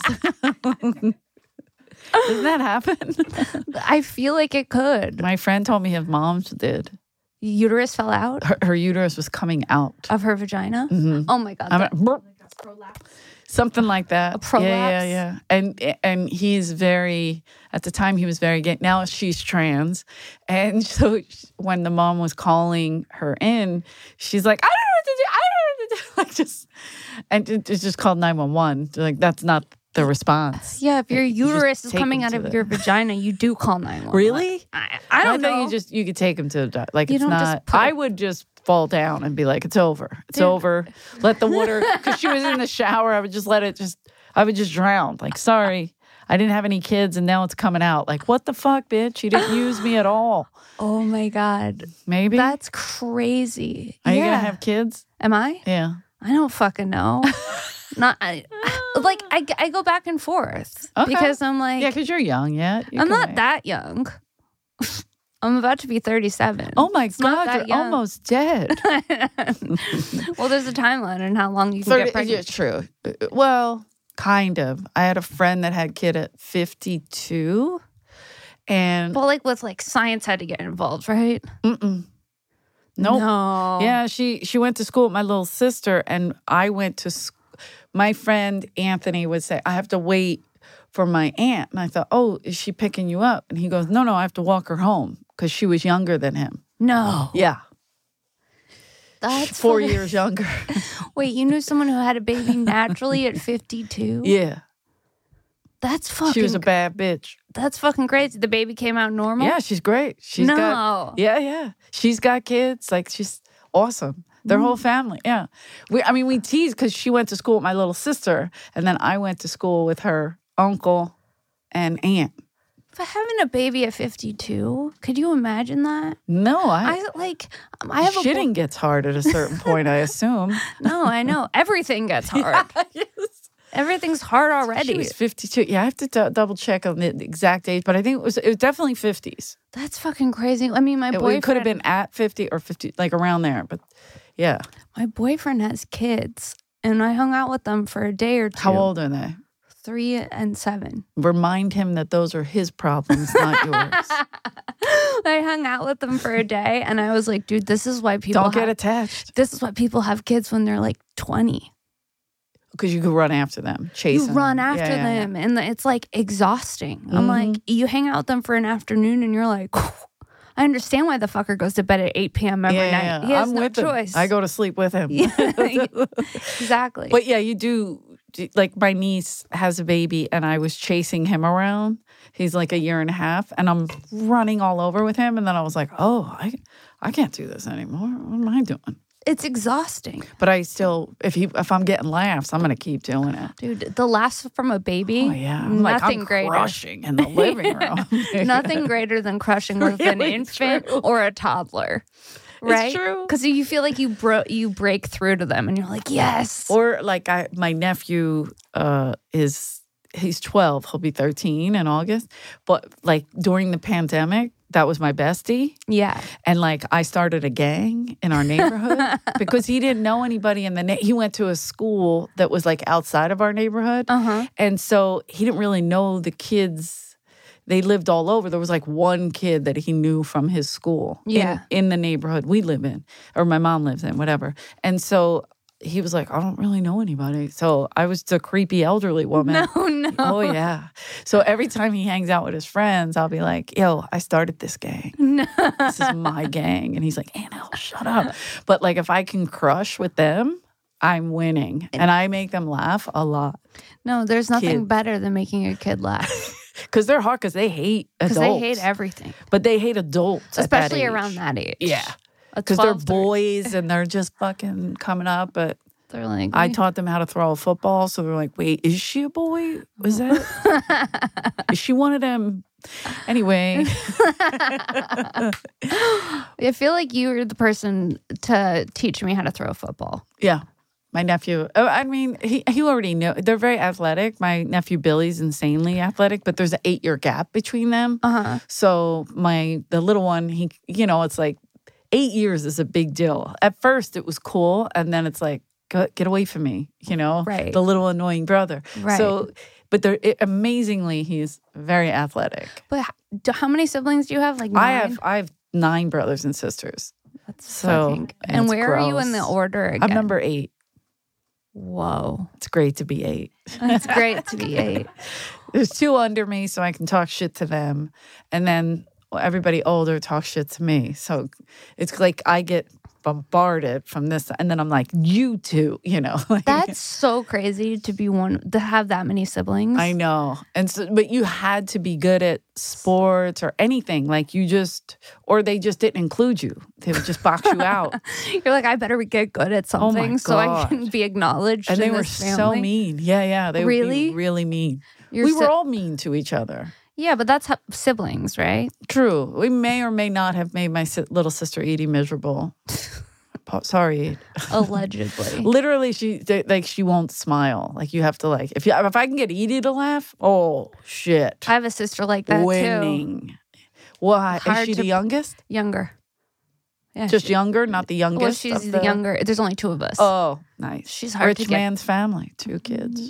Speaker 3: Doesn't that happen?
Speaker 1: I feel like it could.
Speaker 3: My friend told me his mom's did.
Speaker 1: Uterus fell out
Speaker 3: Her, her uterus was coming out.
Speaker 1: of her vagina.
Speaker 3: Mhm.
Speaker 1: Oh my god.
Speaker 3: I'm
Speaker 1: that-
Speaker 3: a- burp.
Speaker 2: Like a prolapse.
Speaker 3: Something like that.
Speaker 1: A prolapse?
Speaker 3: Yeah, yeah, yeah. And and he's very. At the time, he was very gay. Now she's trans, and so when the mom was calling her in, she's like, "I don't know what to do. I don't know what to do." Like just, and it, it's just called nine one one. Like that's not the response.
Speaker 1: yeah, if your
Speaker 3: You just
Speaker 1: uterus is
Speaker 3: take
Speaker 1: coming
Speaker 3: them
Speaker 1: out
Speaker 3: to
Speaker 1: of
Speaker 3: the-
Speaker 1: your vagina, you do call nine one one.
Speaker 3: Really?
Speaker 1: I, I don't
Speaker 3: thought
Speaker 1: know.
Speaker 3: You just you could take him to the doc- like
Speaker 1: You
Speaker 3: it's
Speaker 1: don't just
Speaker 3: not.
Speaker 1: put
Speaker 3: I
Speaker 1: it-
Speaker 3: would just fall down and be like, "It's over. It's
Speaker 1: Dude.
Speaker 3: over." Let the water because she was in the shower. I would just let it just. I would just drown. Like, sorry, I didn't have any kids, and now it's coming out. Like, what the fuck, bitch? You didn't use me at all.
Speaker 1: Oh my god.
Speaker 3: Maybe.
Speaker 1: That's crazy.
Speaker 3: Are you
Speaker 1: yeah.
Speaker 3: gonna have kids?
Speaker 1: Am I?
Speaker 3: Yeah.
Speaker 1: I don't fucking know. Not I, like I, I go back and forth
Speaker 3: Okay.
Speaker 1: because I'm like,
Speaker 3: Yeah, because you're young yet. You
Speaker 1: I'm
Speaker 3: can
Speaker 1: not
Speaker 3: wait.
Speaker 1: that young. I'm about to be thirty-seven.
Speaker 3: Oh my
Speaker 1: It's not
Speaker 3: God,
Speaker 1: that
Speaker 3: you're
Speaker 1: young.
Speaker 3: almost dead.
Speaker 1: Well, there's a timeline on how long you can
Speaker 3: thirty,
Speaker 1: get pregnant.
Speaker 3: yeah, true. Uh, Well, kind of. I had a friend that had kid at fifty-two, and
Speaker 1: But like with like science had to get involved, right?
Speaker 3: mm-mm. Nope.
Speaker 1: No.
Speaker 3: Yeah, she she went to school with my little sister, and I went to. Sc- my friend Anthony would say, "I have to wait for my aunt," and I thought, "Oh, is she picking you up?" And he goes, "No, no, I have to walk her home because she was younger than him."
Speaker 1: No.
Speaker 3: Yeah,
Speaker 1: That's
Speaker 3: four
Speaker 1: fucking-
Speaker 3: years younger.
Speaker 1: Wait, you knew someone who had a baby naturally at fifty-two?
Speaker 3: Yeah,
Speaker 1: That's fucking.
Speaker 3: she was a bad bitch.
Speaker 1: That's fucking crazy. The baby came out normal.
Speaker 3: Yeah, she's great. She's
Speaker 1: no.
Speaker 3: got yeah, yeah. She's got kids. Like she's awesome. Their whole family. Yeah. We I mean we tease because she went to school with my little sister, and then I went to school with her uncle and aunt.
Speaker 1: But having a baby at fifty-two, could you imagine that?
Speaker 3: No, I,
Speaker 1: I like. um, I have a.
Speaker 3: shitting gets hard at a certain point, I assume.
Speaker 1: No, I know everything gets hard. Everything's hard
Speaker 3: She
Speaker 1: already.
Speaker 3: was fifty-two. Yeah, I have to d- double check on the exact age, but I think it was it was definitely fifties.
Speaker 1: That's fucking crazy. I mean, my
Speaker 3: It,
Speaker 1: boyfriend
Speaker 3: it could have been at fifty or fifty, like around there. But yeah,
Speaker 1: My boyfriend has kids, and I hung out with them for a day or two.
Speaker 3: how old are they?
Speaker 1: Three and seven.
Speaker 3: Remind him that those are his problems, not yours.
Speaker 1: I hung out with them for a day, and I was like, dude, this is why people
Speaker 3: Don't get
Speaker 1: have,
Speaker 3: attached
Speaker 1: this is why people have kids when they're like twenty.
Speaker 3: because you could run after them, chase
Speaker 1: You
Speaker 3: them.
Speaker 1: run
Speaker 3: Yeah,
Speaker 1: after
Speaker 3: yeah, yeah.
Speaker 1: them, and it's like exhausting. I'm
Speaker 3: Mhm.
Speaker 1: like, you hang out with them for an afternoon, and you're like, I understand why the fucker goes to bed at eight p.m. every
Speaker 3: Yeah,
Speaker 1: night.
Speaker 3: yeah,
Speaker 1: He has
Speaker 3: I'm
Speaker 1: no
Speaker 3: with him.
Speaker 1: choice.
Speaker 3: I go to sleep with him.
Speaker 1: Exactly.
Speaker 3: But yeah, you do. Like my niece has a baby, and I was chasing him around. He's like a year and a half, and I'm running all over with him. And then I was like, "Oh, I, I can't do this anymore. What am I doing?"
Speaker 1: It's exhausting,
Speaker 3: But I still, if he, if I'm getting laughs, I'm gonna keep doing it.
Speaker 1: dude. The laughs from a baby.
Speaker 3: Oh yeah, I'm like
Speaker 1: nothing
Speaker 3: I'm
Speaker 1: greater.
Speaker 3: crushing in the living room.
Speaker 1: Nothing greater than crushing with an
Speaker 3: Really
Speaker 1: infant
Speaker 3: true.
Speaker 1: or a toddler. Right?
Speaker 3: true.
Speaker 1: Because you feel like you bro- you break through to them and you're like, yes.
Speaker 3: Or like I, my nephew uh, is he's twelve. He'll be thirteen in August. But like during the pandemic, that was my bestie.
Speaker 1: yeah.
Speaker 3: And like I started a gang in our neighborhood because he didn't know anybody in the na- he went to a school that was like outside of our neighborhood.
Speaker 1: Uh-huh.
Speaker 3: And so he didn't really know the kids. They lived all over. There was like one kid that he knew from his school in-
Speaker 1: Yeah.
Speaker 3: in, the neighborhood we live in, or my mom lives in, whatever. And so he was like, I don't really know anybody. So I was the creepy elderly woman.
Speaker 1: No, no.
Speaker 3: Oh, yeah. So every time he hangs out with his friends, I'll be like, yo, I started this gang.
Speaker 1: No.
Speaker 3: This is my gang. And he's like, Annelle, shut up. But like if I can crush with them, I'm winning. And I make them laugh a lot.
Speaker 1: No, there's nothing
Speaker 3: Kids.
Speaker 1: better than making a kid laugh.
Speaker 3: Because they're hard because they hate adults.
Speaker 1: Because they hate everything.
Speaker 3: But they hate adults. at that
Speaker 1: Especially
Speaker 3: age.
Speaker 1: around that age.
Speaker 3: Yeah.
Speaker 1: A
Speaker 3: Because they're
Speaker 1: twelve, thirteen,
Speaker 3: boys and they're just fucking coming up. But
Speaker 1: They're like,
Speaker 3: I taught them how to throw a football. So they're like, wait, is she a boy? Was that? Is she one of them? Anyway.
Speaker 1: I feel like you were the person to teach me how to throw a football.
Speaker 3: Yeah. My nephew, oh, I mean, he he already knew. They're very athletic. My nephew Billy's insanely athletic, but there's an eight year gap between them.
Speaker 1: Uh-huh.
Speaker 3: So my the little one, he you know, it's like eight years is a big deal. At first, it was cool, and then it's like, Go, get away from me, you know,
Speaker 1: Right.
Speaker 3: the little annoying brother.
Speaker 1: Right.
Speaker 3: So, but they're it, amazingly, he's very athletic.
Speaker 1: But h- do- how many siblings do you have? Like nine?
Speaker 3: I have I have nine brothers and sisters.
Speaker 1: That's
Speaker 3: so,
Speaker 1: fucking-
Speaker 3: and
Speaker 1: And
Speaker 3: it's
Speaker 1: where are you in the
Speaker 3: gross.
Speaker 1: order again?
Speaker 3: I'm number eight.
Speaker 1: Whoa.
Speaker 3: It's great to be eight.
Speaker 1: It's great to be eight.
Speaker 3: There's two under me, so I can talk shit to them. And then everybody older talks shit to me. So it's like I get bombarded from this. And then I'm like, you two, you know. like-
Speaker 1: That's so crazy to be one, to have that many siblings.
Speaker 3: I know. And so, but you had to be good at sports or anything. Like you just, or they just didn't include you. They would just box you out.
Speaker 1: You're like, I better get good at
Speaker 3: Oh my
Speaker 1: something so I
Speaker 3: God.
Speaker 1: can be acknowledged
Speaker 3: And
Speaker 1: in
Speaker 3: they were
Speaker 1: this
Speaker 3: so
Speaker 1: family.
Speaker 3: mean. Yeah, yeah. They would
Speaker 1: Really?
Speaker 3: be really mean.
Speaker 1: You're
Speaker 3: we
Speaker 1: si-
Speaker 3: were all mean to each other.
Speaker 1: Yeah, but that's how, siblings, right?
Speaker 3: True. We may or may not have made my si- little sister Edie miserable. Pa- Sorry.
Speaker 1: Allegedly.
Speaker 3: Literally, she they- like she won't smile. Like you have to like if you if I can get Edie to laugh, oh shit,
Speaker 1: I have a sister like that too.
Speaker 3: winning. Why is
Speaker 1: Hard
Speaker 3: she
Speaker 1: to-
Speaker 3: the youngest?
Speaker 1: Younger. Yeah.
Speaker 3: Just
Speaker 1: she-
Speaker 3: younger, not the youngest.
Speaker 1: Well, she's
Speaker 3: of
Speaker 1: the younger. There's only two of us.
Speaker 3: Oh, nice.
Speaker 1: She's hard
Speaker 3: Rich
Speaker 1: to get-
Speaker 3: man's family, two kids.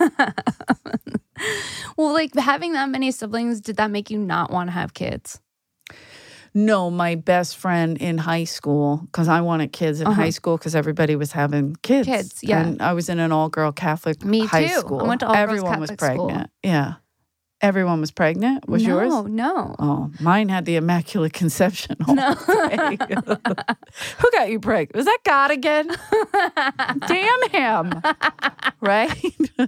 Speaker 1: Well, like having that many siblings, did that make you not want to have kids?
Speaker 3: No, my best friend in high school, because I wanted kids in
Speaker 1: Uh-huh.
Speaker 3: high school because everybody was having kids.
Speaker 1: Kids, yeah.
Speaker 3: And I was in an all-girl Catholic
Speaker 1: Me
Speaker 3: high
Speaker 1: too. I
Speaker 3: school.
Speaker 1: went to all-girls
Speaker 3: Everyone was
Speaker 1: Catholic school.
Speaker 3: pregnant. Yeah. Everyone was pregnant. Was
Speaker 1: no,
Speaker 3: yours?
Speaker 1: No,
Speaker 3: Oh, mine had the Immaculate Conception. All
Speaker 1: No.
Speaker 3: day. Who got you pregnant? Was that God again? Damn him. Right?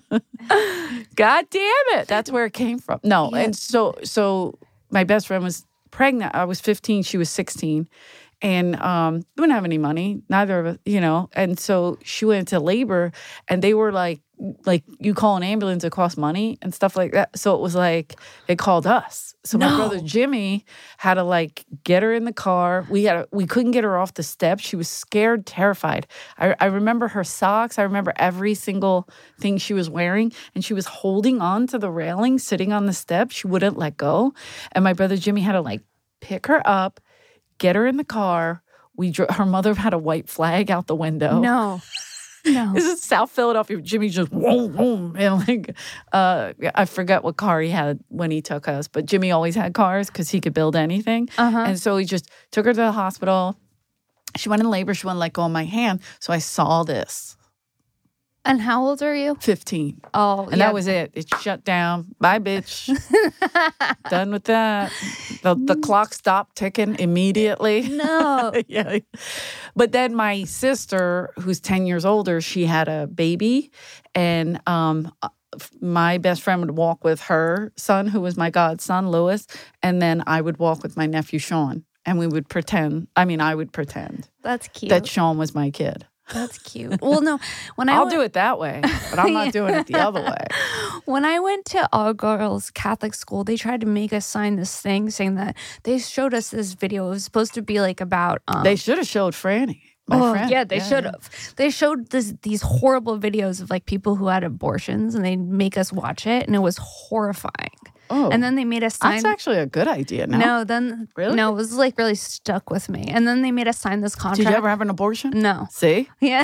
Speaker 3: God damn it. That's where it came from. No,
Speaker 1: Yeah.
Speaker 3: and so so my best friend was pregnant. I was fifteen, she was sixteen. And um, we didn't have any money, neither of us, you know. And so she went into labor, and they were like, like you call an ambulance, it costs money and stuff like that. So it was like they called us. So my
Speaker 1: No.
Speaker 3: brother Jimmy had to like get her in the car. We had a, we couldn't get her off the steps. She was scared, terrified. I, I remember her socks. I remember every single thing she was wearing, and she was holding on to the railing, sitting on the steps. She wouldn't let go. And my brother Jimmy had to like pick her up, get her in the car. We dro- her mother had a white flag out the window.
Speaker 1: no, no.
Speaker 3: This is South Philadelphia. Jimmy just whoom, whoom, and like uh, I forget what car he had when he took us, but Jimmy always had cars because he could build anything.
Speaker 1: Uh-huh.
Speaker 3: And so he just took her to the hospital. She went in labor. She wouldn't let go of my hand. So I saw this.
Speaker 1: And how old are you?
Speaker 3: fifteen.
Speaker 1: Oh,
Speaker 3: And
Speaker 1: yeah.
Speaker 3: that was it. It shut down. Bye, bitch. Done with that. The, the clock stopped ticking immediately.
Speaker 1: No.
Speaker 3: Yeah. But then my sister, who's ten years older, she had a baby. And um, my best friend would walk with her son, who was my godson, Lewis. And then I would walk with my nephew, Sean. And we would pretend, I mean, I would pretend
Speaker 1: That's cute.
Speaker 3: that Sean was my kid.
Speaker 1: That's cute. Well, no, when I
Speaker 3: I'll
Speaker 1: went,
Speaker 3: do it that way, but I'm not
Speaker 1: Yeah.
Speaker 3: doing it the other way.
Speaker 1: when I went to all girls Catholic school, they tried to make us sign this thing saying that they showed us this video. It was supposed to be like about um,
Speaker 3: They should have showed Franny. My
Speaker 1: oh
Speaker 3: friend.
Speaker 1: yeah, they should have. They showed this these horrible videos of like people who had abortions, and they make us watch it, and it was horrifying.
Speaker 3: Oh,
Speaker 1: And then they made us sign.
Speaker 3: that's actually a good idea. Now,
Speaker 1: No, then
Speaker 3: Really?
Speaker 1: no, it was like really stuck with me. And then they made us sign this contract.
Speaker 3: did you ever have an abortion?
Speaker 1: No.
Speaker 3: See,
Speaker 1: Yeah.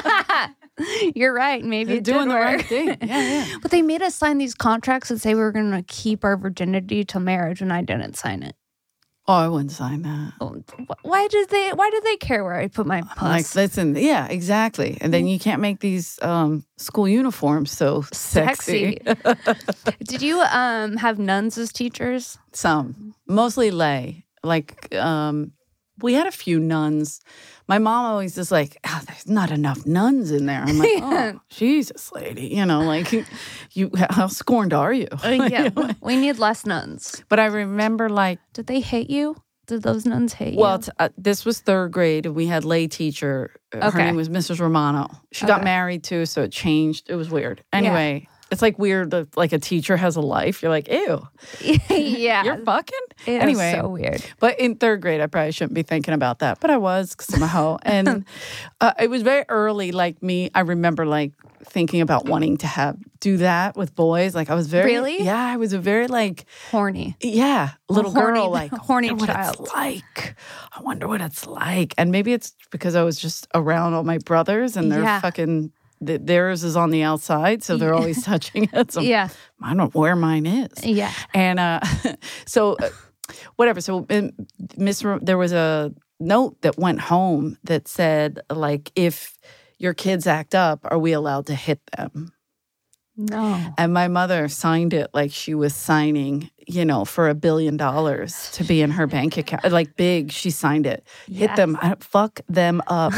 Speaker 1: You're right. Maybe
Speaker 3: you're
Speaker 1: it
Speaker 3: doing
Speaker 1: did
Speaker 3: the
Speaker 1: work.
Speaker 3: right thing. Yeah, yeah.
Speaker 1: But they made us sign these contracts that say we were going to keep our virginity till marriage, and I didn't sign it.
Speaker 3: Oh, I wouldn't sign that.
Speaker 1: Oh, wh- Why did they? Why did they care where I put my puss?
Speaker 3: Like, listen, yeah, exactly. And then you can't make these um, school uniforms so sexy.
Speaker 1: Did you um have nuns as teachers?
Speaker 3: Some, mostly lay. Like, um, we had a few nuns. My mom always is like, oh, there's not enough nuns in there. I'm like, oh, Jesus, lady. You know, like, you, how scorned are you?
Speaker 1: Uh, yeah, we need less nuns.
Speaker 3: But I remember, like,
Speaker 1: Did they hate you? Did those nuns hate
Speaker 3: well,
Speaker 1: you?
Speaker 3: t- uh, this was third grade, and we had lay teacher. Uh, Her
Speaker 1: Okay.
Speaker 3: name was Missus Romano. She got
Speaker 1: Okay.
Speaker 3: married too, so it changed. It was weird. Anyway, it's like weird that like a teacher has a life. You're like, ew,
Speaker 1: yeah,
Speaker 3: you're fucking.
Speaker 1: it
Speaker 3: anyway,
Speaker 1: was so weird.
Speaker 3: but in third grade, I probably shouldn't be thinking about that, but I was because I'm a hoe. And uh, it was very early. Like me, I remember like thinking about wanting to have do that with boys. Like I was very
Speaker 1: Really?
Speaker 3: yeah, I was a very like.
Speaker 1: Horny.
Speaker 3: Yeah, little
Speaker 1: horny-
Speaker 3: girl, like
Speaker 1: horny
Speaker 3: I wonder what
Speaker 1: child.
Speaker 3: it's like. I wonder what it's like, and maybe it's because I was just around all my brothers, and they're
Speaker 1: Yeah.
Speaker 3: fucking th- theirs is on the outside, so they're always touching it. So
Speaker 1: Yeah,
Speaker 3: I don't know where mine is,
Speaker 1: yeah.
Speaker 3: and uh, so uh, whatever. So um, Miss, Ro- there was a note that went home that said like, if your kids act up, are we allowed to hit them?
Speaker 1: No.
Speaker 3: And my mother signed it like she was signing, you know, for a billion dollars to be in her bank account. Like big, she signed it. Hit
Speaker 1: Yes.
Speaker 3: them, I- fuck them up.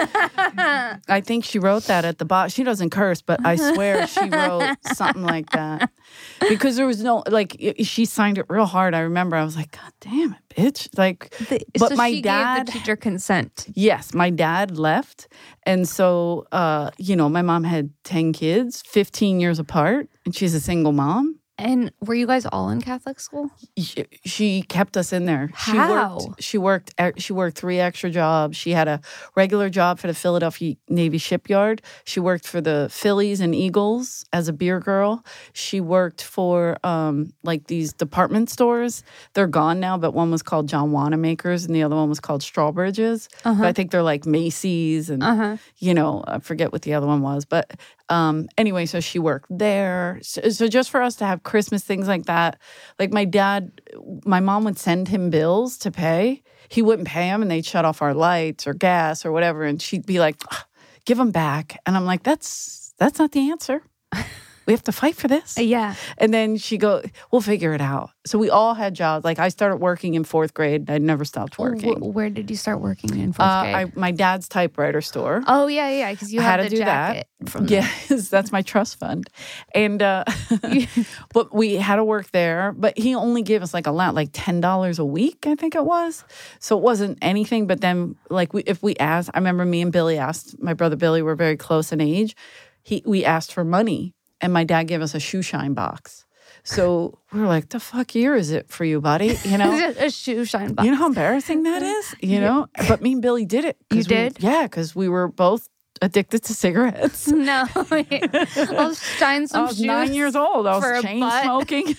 Speaker 3: I think she wrote that at the bottom. She doesn't curse, but I swear she wrote something like that. Because there was no, like, i- she signed it real hard. I remember I was like, God damn it, bitch. Like,
Speaker 1: The-
Speaker 3: but
Speaker 1: so
Speaker 3: my
Speaker 1: she
Speaker 3: dad.
Speaker 1: gave the teacher consent.
Speaker 3: Yes, my dad left. And so, uh, you know, my mom had ten kids, fifteen years apart, and she's a single mom.
Speaker 1: And were you guys all in Catholic school?
Speaker 3: She, she kept us in there. She
Speaker 1: How?
Speaker 3: worked. She worked. e- She worked three extra jobs. She had a regular job for the Philadelphia Navy shipyard. She worked for the Phillies and Eagles as a beer girl. She worked for um, like these department stores. They're gone now, but one was called John Wanamaker's and the other one was called Strawbridge's.
Speaker 1: Uh-huh.
Speaker 3: But I think they're like Macy's and
Speaker 1: Uh-huh.
Speaker 3: you know, I forget what the other one was. But um, anyway, so she worked there. So, so just for us to have Christmas things like that, like my dad, my mom would send him bills to pay. He wouldn't pay them and they'd shut off our lights or gas or whatever. And she'd be like, "Ugh, give them back. And I'm like, that's that's not the answer. We have to fight for this.
Speaker 1: Yeah.
Speaker 3: And then she go, we'll figure it out. So we all had jobs. Like I started working in fourth grade. I never stopped working.
Speaker 1: Wh- where did you start working in fourth
Speaker 3: Uh,
Speaker 1: grade?
Speaker 3: I, my dad's typewriter store.
Speaker 1: oh, yeah, yeah, because you
Speaker 3: I
Speaker 1: had
Speaker 3: had to
Speaker 1: the
Speaker 3: do that.
Speaker 1: jacket from the-
Speaker 3: Yes, that's my trust fund. And uh but we had to work there, but he only gave us like a lot, like ten dollars a week, I think it was. So it wasn't anything, but then like we if we asked, I remember me and Billy asked, my brother Billy were very close in age. He we asked for money and my dad gave us a shoe shine box. So we were like, the fuck year is it for you, buddy? You know?
Speaker 1: a shoe shine box.
Speaker 3: You know how embarrassing that is? You know? But me and Billy did it. 'cause
Speaker 1: You
Speaker 3: we-
Speaker 1: did?
Speaker 3: yeah, because we were both addicted to cigarettes.
Speaker 1: No, I'll shine some
Speaker 3: I was
Speaker 1: shoes.
Speaker 3: nine years old. I
Speaker 1: for a
Speaker 3: was chain
Speaker 1: butt.
Speaker 3: smoking.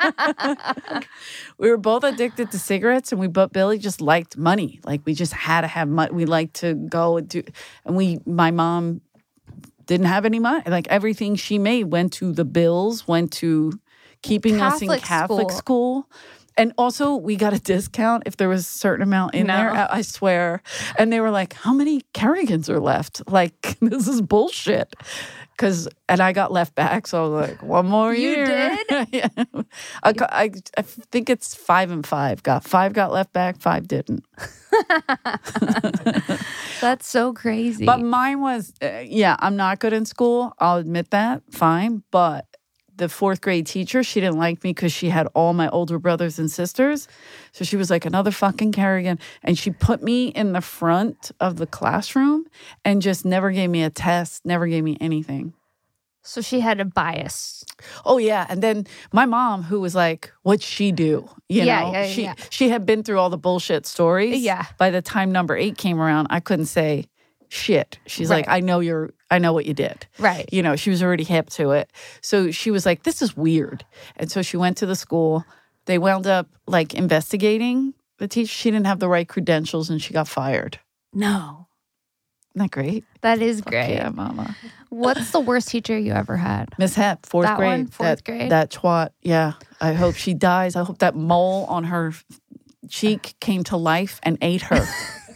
Speaker 3: We were both addicted to cigarettes, and we but Billy just liked money. Like we just had to have money. We liked to go and do. And we, my mom, didn't have any money. Like everything she made went to the bills, went to keeping us in
Speaker 1: Catholic
Speaker 3: Catholic
Speaker 1: school.
Speaker 3: school. And also, we got a discount if there was a certain amount in
Speaker 1: No.
Speaker 3: there. I I swear. And they were like, "How many Kerrigans are left? Like, this is bullshit." Because and I got left back, so I was like, "One more
Speaker 1: You
Speaker 3: year."
Speaker 1: did?
Speaker 3: Yeah. I, got- I I think it's five and five. Got five got left back, five didn't.
Speaker 1: That's so crazy.
Speaker 3: But mine was, uh, yeah, I'm not good in school. I'll admit that. Fine. But the fourth grade teacher, she didn't like me because she had all my older brothers and sisters. So she was like, another fucking Kerrigan. And she put me in the front of the classroom and just never gave me a test, never gave me anything.
Speaker 1: so she had a bias.
Speaker 3: Oh yeah, and then my mom, who was like, "What'd she do?" You
Speaker 1: Yeah,
Speaker 3: know,
Speaker 1: yeah,
Speaker 3: she
Speaker 1: yeah.
Speaker 3: she had been through all the bullshit stories.
Speaker 1: Yeah.
Speaker 3: By the time number eight came around, I couldn't say shit. She's like,
Speaker 1: Right.
Speaker 3: "I know you're, I know what you did."
Speaker 1: Right.
Speaker 3: You know, she was already hip to it. So she was like, "This is weird," and so she went to the school. They wound up like investigating the teacher. She didn't have the right credentials, and she got fired.
Speaker 1: No.
Speaker 3: Isn't that great?
Speaker 1: That is
Speaker 3: Fuck
Speaker 1: great.
Speaker 3: yeah, mama.
Speaker 1: What's the worst teacher you ever had?
Speaker 3: Miss Hep, fourth
Speaker 1: That
Speaker 3: grade.
Speaker 1: one? Fourth
Speaker 3: that,
Speaker 1: grade?
Speaker 3: That twat. Yeah. I hope she dies. I hope that mole on her cheek came to life and ate her.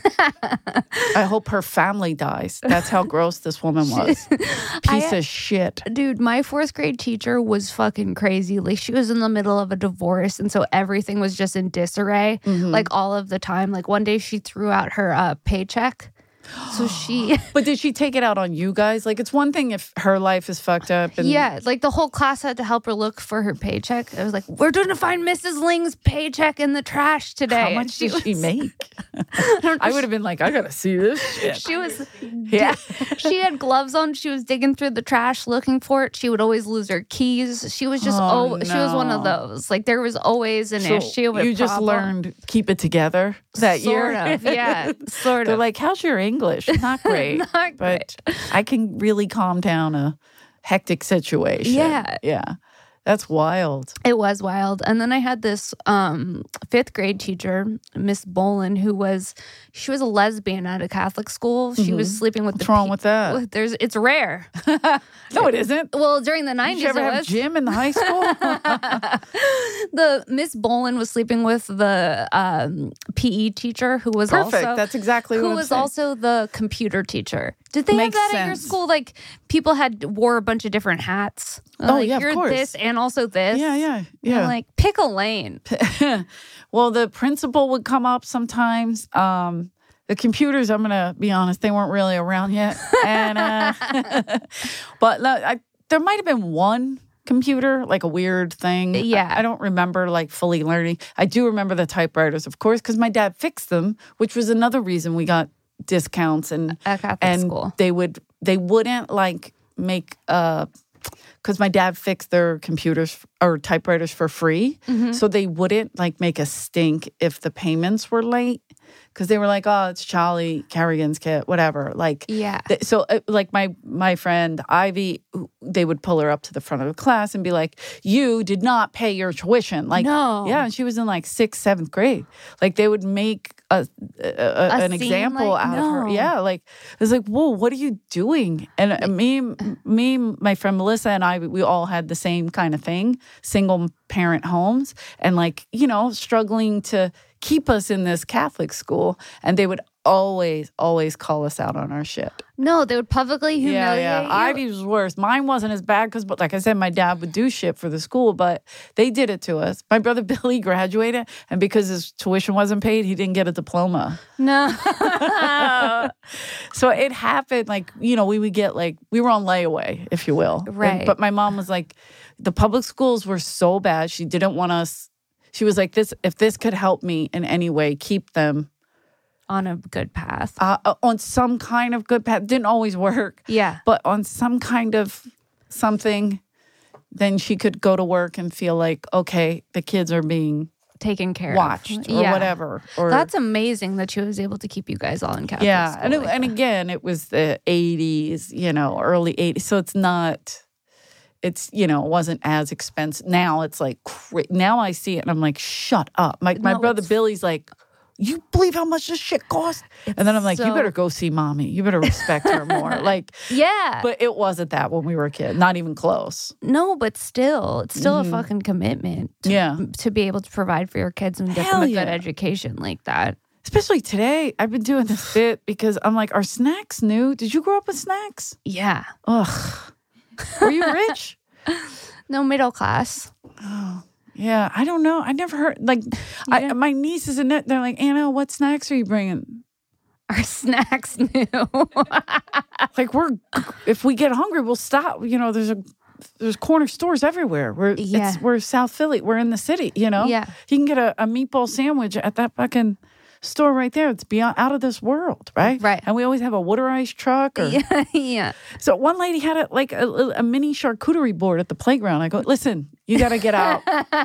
Speaker 3: I hope her family dies. That's how gross this woman was. Piece
Speaker 1: I-
Speaker 3: of shit.
Speaker 1: Dude, my fourth grade teacher was fucking crazy. Like, she was in the middle of a divorce, and so everything was just in disarray,
Speaker 3: Mm-hmm.
Speaker 1: like all of the time. Like, one day she threw out her uh, paycheck. So she,
Speaker 3: But did she take it out on you guys? Like, it's one thing if her life is fucked up. And
Speaker 1: yeah, like the whole class had to help her look for her paycheck. I was like, we're going to find Missus Ling's paycheck in the trash today.
Speaker 3: How
Speaker 1: And
Speaker 3: much did she
Speaker 1: was-
Speaker 3: make? I would have been like, I gotta see this shit.
Speaker 1: She was,
Speaker 3: Yeah.
Speaker 1: she had gloves on. She was digging through the trash looking for it. She would always lose her keys. She was just,
Speaker 3: Oh,
Speaker 1: oh, she was one of
Speaker 3: no.
Speaker 1: those. Like, there was always an
Speaker 3: So
Speaker 1: issue. a
Speaker 3: you just
Speaker 1: problem.
Speaker 3: learned keep it together that
Speaker 1: Sort
Speaker 3: year.
Speaker 1: of, yeah, sort
Speaker 3: They're
Speaker 1: of.
Speaker 3: like, how's your English? Not great.
Speaker 1: Not
Speaker 3: but I can really calm down a hectic situation.
Speaker 1: Yeah.
Speaker 3: Yeah. That's wild.
Speaker 1: It was wild. And then I had this um, fifth grade teacher, Miss Bolin, who was, she was a lesbian at a Catholic school. She was sleeping with
Speaker 3: What's
Speaker 1: the
Speaker 3: wrong
Speaker 1: pe-
Speaker 3: with that?
Speaker 1: with- There's, it's rare.
Speaker 3: No, it isn't.
Speaker 1: Well, during the
Speaker 3: Did
Speaker 1: nineties,
Speaker 3: you ever
Speaker 1: it
Speaker 3: have
Speaker 1: was.
Speaker 3: gym in the high school?
Speaker 1: The Miss Bolin was sleeping with the um, P E teacher, who was
Speaker 3: Perfect.
Speaker 1: also
Speaker 3: That's exactly
Speaker 1: who
Speaker 3: what I'm
Speaker 1: was
Speaker 3: saying.
Speaker 1: also the computer teacher. Did they
Speaker 3: Makes
Speaker 1: have that at your
Speaker 3: sense.
Speaker 1: school? Like, people had wore a bunch of different hats.
Speaker 3: Oh,
Speaker 1: like,
Speaker 3: yeah, of
Speaker 1: you're
Speaker 3: course.
Speaker 1: this and also this.
Speaker 3: Yeah, yeah,
Speaker 1: And
Speaker 3: yeah.
Speaker 1: I'm like, pick a lane.
Speaker 3: Well, the principal would come up sometimes. Um, the computers, I'm gonna be honest, they weren't really around yet. And uh, but no, I, there might have been one computer, like a weird thing.
Speaker 1: Yeah.
Speaker 3: I, I don't remember like fully learning. I do remember the typewriters, of course, because my dad fixed them, which was another reason we got discounts and
Speaker 1: At Catholic
Speaker 3: and
Speaker 1: school.
Speaker 3: they would they wouldn't like make uh because my dad fixed their computers or typewriters for free.
Speaker 1: Mhm.
Speaker 3: So they wouldn't like make a stink if the payments were late. Because they were like, oh, it's Charlie Carrigan's kid, whatever. Like,
Speaker 1: Yeah.
Speaker 3: th- so uh, like my my friend Ivy, who- they would pull her up to the front of the class and be like, you did not pay your tuition. Like,
Speaker 1: No.
Speaker 3: yeah, and she was in like sixth, seventh grade. Like they would make a, a, a- an
Speaker 1: scene,
Speaker 3: example
Speaker 1: like,
Speaker 3: out of her.
Speaker 1: no.
Speaker 3: Yeah, like it was like, whoa, what are you doing? And uh, me, me, my friend Melissa and I, we all had the same kind of thing, single parent homes, and like you know, struggling to keep us in this Catholic school, and they would always, always call us out on our shit.
Speaker 1: No, they would publicly humiliate
Speaker 3: Yeah, yeah.
Speaker 1: you.
Speaker 3: Ivy was worse. Mine wasn't as bad because, but like I said, my dad would do shit for the school, but they did it to us. My brother Billy graduated, and because his tuition wasn't paid, he didn't get a diploma.
Speaker 1: No.
Speaker 3: So it happened. Like you know, we would get like we were on layaway, if you will. And-
Speaker 1: Right.
Speaker 3: but my mom was like, the public schools were so bad. She didn't want us. She was like, this. If this could help me in any way, keep them
Speaker 1: On a good path.
Speaker 3: uh, on some kind of good path. Didn't always work.
Speaker 1: Yeah.
Speaker 3: But on some kind of something, then she could go to work and feel like, okay, the kids are being
Speaker 1: Taken care
Speaker 3: watched
Speaker 1: of.
Speaker 3: or
Speaker 1: Yeah.
Speaker 3: whatever. Or
Speaker 1: That's amazing that she was able to keep you guys all in Catholic
Speaker 3: yeah,
Speaker 1: school
Speaker 3: and it,
Speaker 1: like
Speaker 3: and
Speaker 1: that.
Speaker 3: again, it was the eighties, you know, early eighties. So it's not. It's you know, it wasn't as expensive. Now it's like cra- now I see it and I'm like, shut up. My my
Speaker 1: No,
Speaker 3: brother
Speaker 1: it's-
Speaker 3: Billy's like, you believe how much this shit costs? And then I'm like, you
Speaker 1: so-
Speaker 3: better go see mommy. You better respect her more. Like.
Speaker 1: Yeah.
Speaker 3: But it wasn't that when we were a kid. Not even close.
Speaker 1: no, but still, it's still
Speaker 3: Mhm.
Speaker 1: a fucking commitment to,
Speaker 3: Yeah.
Speaker 1: to be able to provide for your kids and get
Speaker 3: Hell
Speaker 1: them a
Speaker 3: yeah.
Speaker 1: good education like that.
Speaker 3: Especially today. I've been doing this bit because I'm like, are snacks new? Did you grow up with snacks?
Speaker 1: Yeah.
Speaker 3: Ugh. Were you rich?
Speaker 1: No, middle class.
Speaker 3: Oh, yeah. I don't know. I never heard, like, I,
Speaker 1: didn't-
Speaker 3: my nieces and they're like, Anna, what snacks are you bringing?
Speaker 1: Our snacks new.
Speaker 3: Like, we're, if we get hungry, we'll stop. You know, there's a, there's corner stores everywhere. We're,
Speaker 1: Yeah.
Speaker 3: it's, we're South Philly. We're in the city, you know?
Speaker 1: Yeah.
Speaker 3: You can get a, a meatball sandwich at that fucking store right there. It's beyond out of this world, right?
Speaker 1: Right.
Speaker 3: And we always have a waterized truck. Or,
Speaker 1: yeah. Yeah.
Speaker 3: So one lady had a, like a, a mini charcuterie board at the playground. I go, listen, you got to get out.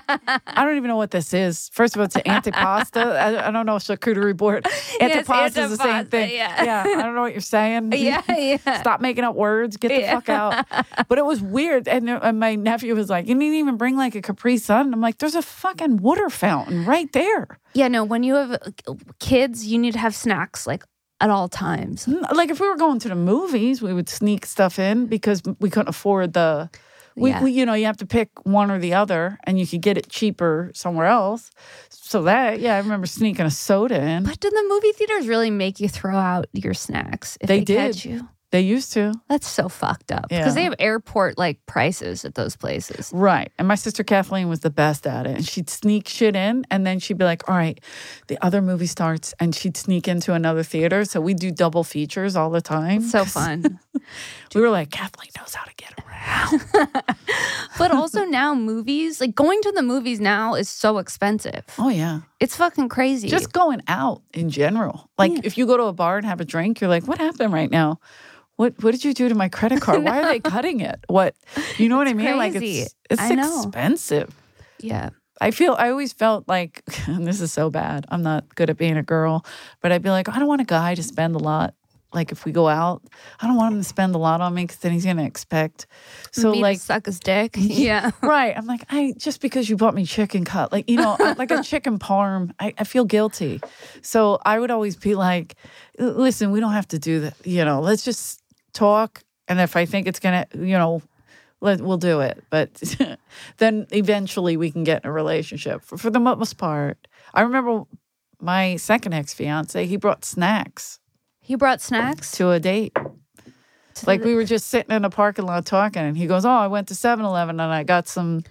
Speaker 3: I don't even know what this is. First of all, it's an antipasta. I, I don't know charcuterie board.
Speaker 1: Yes,
Speaker 3: Antipasta is the same
Speaker 1: antipasta,
Speaker 3: thing.
Speaker 1: yeah.
Speaker 3: I don't know what you're saying.
Speaker 1: Yeah. Yeah.
Speaker 3: Stop making up words. Get the
Speaker 1: Yeah.
Speaker 3: fuck out. But it was weird. And, uh, and my nephew was like, you didn't even bring like a Capri Sun. I'm like, there's a fucking water fountain right there.
Speaker 1: Yeah, no, when you have uh, kids, you need to have snacks like at all times.
Speaker 3: Like if we were going to the movies, we would sneak stuff in because we couldn't afford the. We,
Speaker 1: Yeah.
Speaker 3: we, you know, you have to pick one or the other, and you could get it cheaper somewhere else. So that, yeah, I remember sneaking a soda in.
Speaker 1: But do the movie theaters really make you throw out your snacks if
Speaker 3: They
Speaker 1: they,
Speaker 3: did.
Speaker 1: catch you?
Speaker 3: They used to,
Speaker 1: That's so fucked up.
Speaker 3: Yeah.
Speaker 1: Because they have airport like prices at those places.
Speaker 3: right? And my sister Kathleen was the best at it, and she'd sneak shit in, and then she'd be like, "All right, the other movie starts," and she'd sneak into another theater. So we do double features all the time.
Speaker 1: So fun.
Speaker 3: We were like, Kathleen knows how to get around.
Speaker 1: But also now movies, like going to the movies now is so expensive.
Speaker 3: Oh yeah.
Speaker 1: It's fucking crazy.
Speaker 3: Just going out in general. Like
Speaker 1: Yeah.
Speaker 3: if you go to a bar and have a drink, you're like, what happened right now? What what did you do to my credit card? Why are they cutting it? What you know what I mean? Like
Speaker 1: crazy.
Speaker 3: it's it's
Speaker 1: I know.
Speaker 3: expensive.
Speaker 1: yeah.
Speaker 3: I feel I always felt like, and this is so bad. I'm not good at being a girl, but I'd be like, I don't want a guy to spend a lot. Like if we go out, I don't want him to spend a lot on me because then he's gonna expect. So
Speaker 1: Me to
Speaker 3: like
Speaker 1: suck his dick. Yeah.
Speaker 3: right. I'm like, I just because you bought me chicken cut, like, you know, I- like a chicken parm, I, I feel guilty. So I would always be like, listen, we don't have to do that. You know, let's just talk. And if I think it's going to, you know, let, we'll do it. But then eventually we can get in a relationship for, for the most part. I remember my second ex fiance, he brought snacks
Speaker 1: He brought snacks.
Speaker 3: to a date.
Speaker 1: to
Speaker 3: Like
Speaker 1: the-
Speaker 3: we were just sitting in a parking lot talking, and he goes, oh, I went to seven eleven and I got some.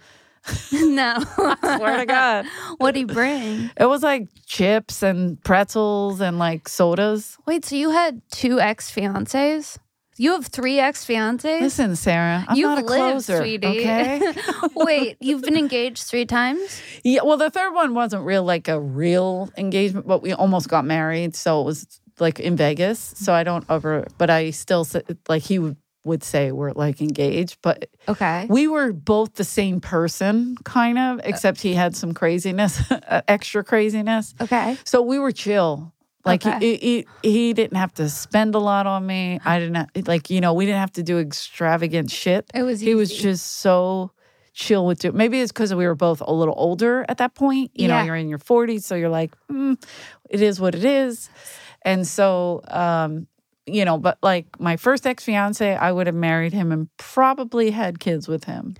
Speaker 1: No.
Speaker 3: Swear to God.
Speaker 1: What'd he bring?
Speaker 3: It was like chips and pretzels and like sodas.
Speaker 1: Wait, so you had two ex fiancés? You have three ex fiancés?
Speaker 3: Listen, Sarah, I'm
Speaker 1: You've
Speaker 3: not a
Speaker 1: lived,
Speaker 3: closer.
Speaker 1: sweetie.
Speaker 3: Okay.
Speaker 1: Wait, you've been engaged three times?
Speaker 3: Yeah. Well, the third one wasn't real, like a real engagement, but we almost got married, so it was like in Vegas. So I don't ever, but I still s- like he would would say we're like engaged, but
Speaker 1: Okay.
Speaker 3: we were both the same person, kind of, except he had some craziness, extra craziness.
Speaker 1: Okay.
Speaker 3: So we were chill. Like
Speaker 1: Okay.
Speaker 3: he, he he didn't have to spend a lot on me. I didn't have, like you know we didn't have to do extravagant shit.
Speaker 1: It was
Speaker 3: he was
Speaker 1: easy.
Speaker 3: just so chill with it. Maybe it's because we were both a little older at that point. You know,
Speaker 1: Yeah.
Speaker 3: you're in your forties, so you're like, mm, it is what it is. And so, um, you know, but like my first ex fiance, I would have married him and probably had kids with him.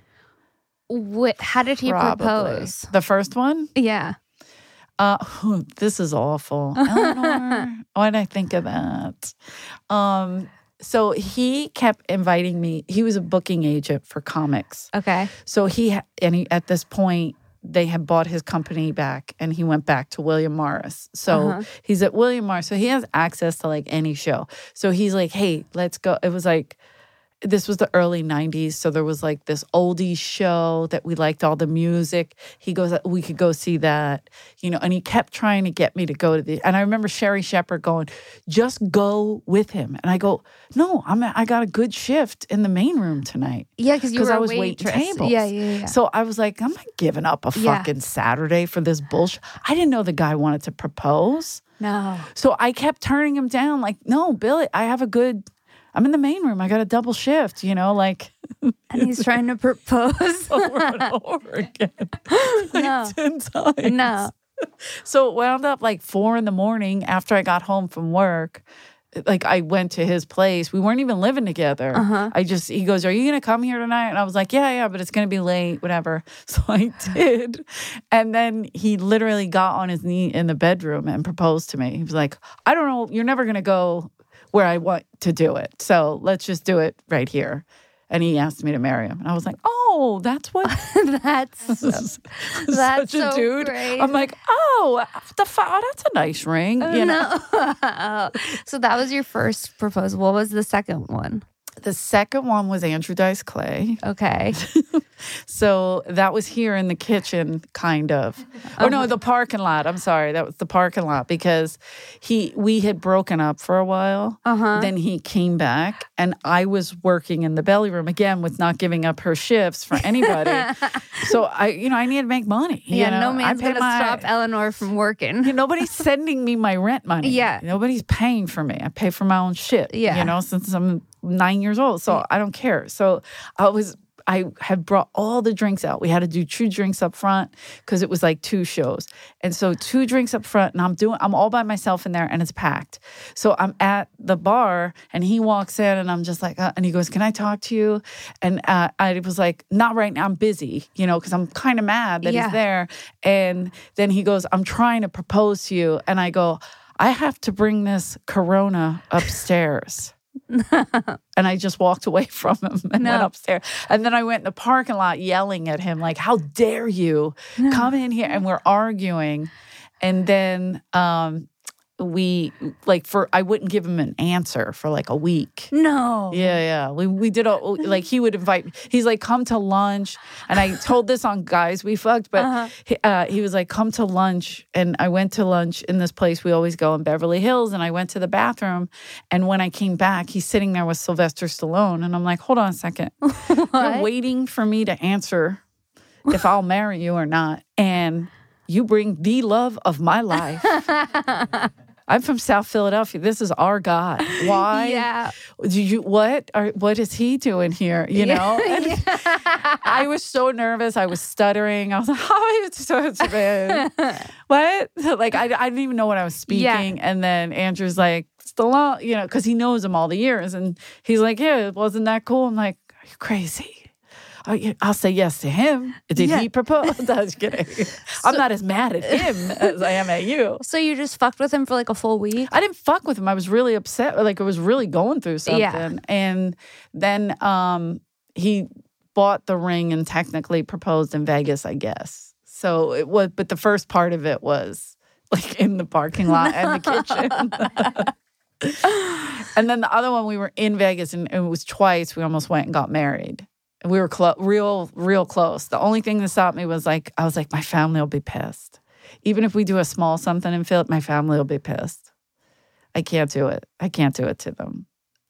Speaker 1: What, how did he
Speaker 3: Probably.
Speaker 1: propose?
Speaker 3: The first one.
Speaker 1: Yeah.
Speaker 3: Uh, this is awful. Eleanor, why did I think of that? Um, so he kept inviting me. He was a booking agent for comics.
Speaker 1: Okay.
Speaker 3: So he, ha- and he, at this point, they had bought his company back and he went back to William Morris. So
Speaker 1: Uh-huh.
Speaker 3: he's at William Morris. So he has access to like any show. So he's like, hey, let's go. It was like, this was the early nineties. So there was like this oldies show that we liked all the music. He goes, we could go see that, you know, and he kept trying to get me to go to the, and I remember Sherry Shepherd going, just go with him. And I go, no, I'm, I got a good shift in the main room tonight.
Speaker 1: Yeah, because you
Speaker 3: 'Cause
Speaker 1: were
Speaker 3: I
Speaker 1: a
Speaker 3: was waiting
Speaker 1: waitress.
Speaker 3: tables.
Speaker 1: Yeah, yeah, yeah.
Speaker 3: So I was like, I'm not giving up a
Speaker 1: Yeah.
Speaker 3: fucking Saturday for this bullshit. I didn't know the guy wanted to propose.
Speaker 1: No.
Speaker 3: So I kept turning him down like, no, Billy, I have a good, I'm in the main room. I got a double shift, you know, like
Speaker 1: And he's trying to propose.
Speaker 3: over and over again. Like
Speaker 1: No.
Speaker 3: ten times.
Speaker 1: No.
Speaker 3: So it wound up like four in the morning after I got home from work. Like I went to his place. We weren't even living together.
Speaker 1: Uh-huh.
Speaker 3: I just, he goes, are you going to come here tonight? And I was like, yeah, yeah, but it's going to be late, whatever. So I did. And then he literally got on his knee in the bedroom and proposed to me. He was like, I don't know, you're never going to go where I want to do it. So let's just do it right here. And he asked me to marry him. And I was like, oh, that's what
Speaker 1: That's so,
Speaker 3: That's
Speaker 1: that's
Speaker 3: such a
Speaker 1: so
Speaker 3: dude.
Speaker 1: great.
Speaker 3: I'm like, oh, the fa- oh, that's a nice ring. You know?
Speaker 1: no. So that was your first proposal. What was the second one?
Speaker 3: The second one was Andrew Dice Clay.
Speaker 1: Okay.
Speaker 3: So that was here in the kitchen, kind of. Or no, the parking lot. I'm sorry. That was the parking lot because he we had broken up for a while.
Speaker 1: Uh-huh.
Speaker 3: Then he came back and I was working in the belly room again with not giving up her shifts for anybody. So I, you know, I need to make money. you
Speaker 1: Yeah,
Speaker 3: know?
Speaker 1: no
Speaker 3: I
Speaker 1: man's
Speaker 3: pay
Speaker 1: gonna
Speaker 3: my-
Speaker 1: stop Eleanor from working.
Speaker 3: Nobody's sending me my rent money.
Speaker 1: Yeah.
Speaker 3: Nobody's paying for me. I pay for my own shit.
Speaker 1: Yeah.
Speaker 3: You know, since I'm nine years old. So I don't care. So I was, I had brought all the drinks out. We had to do two drinks up front because it was like two shows. And so two drinks up front and I'm doing, I'm all by myself in there and it's packed. So I'm at the bar and he walks in and I'm just like, uh, and he goes, can I talk to you? And uh, I was like, not right now. I'm busy, you know, because I'm kind of mad that
Speaker 1: Yeah.
Speaker 3: he's there. And then he goes, I'm trying to propose to you. And I go, I have to bring this Corona upstairs. And I just walked away from him and
Speaker 1: No.
Speaker 3: went upstairs. And then I went in the parking lot yelling at him, like, how dare you come in here? And we're arguing. And then um, we, like, for, I wouldn't give him an answer for like a week.
Speaker 1: No.
Speaker 3: Yeah, yeah. We we did a like he would invite. He's like, come to lunch, and I told this on Guys We Fucked, but
Speaker 1: Uh-huh.
Speaker 3: he, uh, he was like, come to lunch, and I went to lunch in this place we always go in Beverly Hills, and I went to the bathroom, and when I came back, he's sitting there with Sylvester Stallone, and I'm like, hold on a second, you're waiting for me to answer if I'll marry you or not, and you bring the love of my life. I'm from South Philadelphia. This is our God. Why?
Speaker 1: Yeah.
Speaker 3: Did you what? Are, what is he doing here? You know? And I was so nervous. I was stuttering. I was like, "How is it man? What?" Like I, I didn't even know what I was speaking. And then Andrew's like, "Stallone," you know, because he knows him all the years, and he's like, "Yeah, wasn't that cool?" I'm like, "Are you crazy?" I- I'll say yes to him. Did
Speaker 1: Yeah.
Speaker 3: he propose? I was kidding. I'm not as mad at him as I am at you.
Speaker 1: So you just fucked with him for like a full week?
Speaker 3: I didn't fuck with him. I was really upset. Like I was really going through something.
Speaker 1: Yeah.
Speaker 3: And then um, he bought the ring and technically proposed in Vegas, I guess. So it was, but the first part of it was like in the parking lot and the kitchen. And then the other one, we were in Vegas and it was twice. We almost went and got married. We were clo- real, real close. The only thing that stopped me was like, I was like, my family will be pissed. Even if we do a small something in Philip, my family will be pissed. I can't do it. I can't do it to them.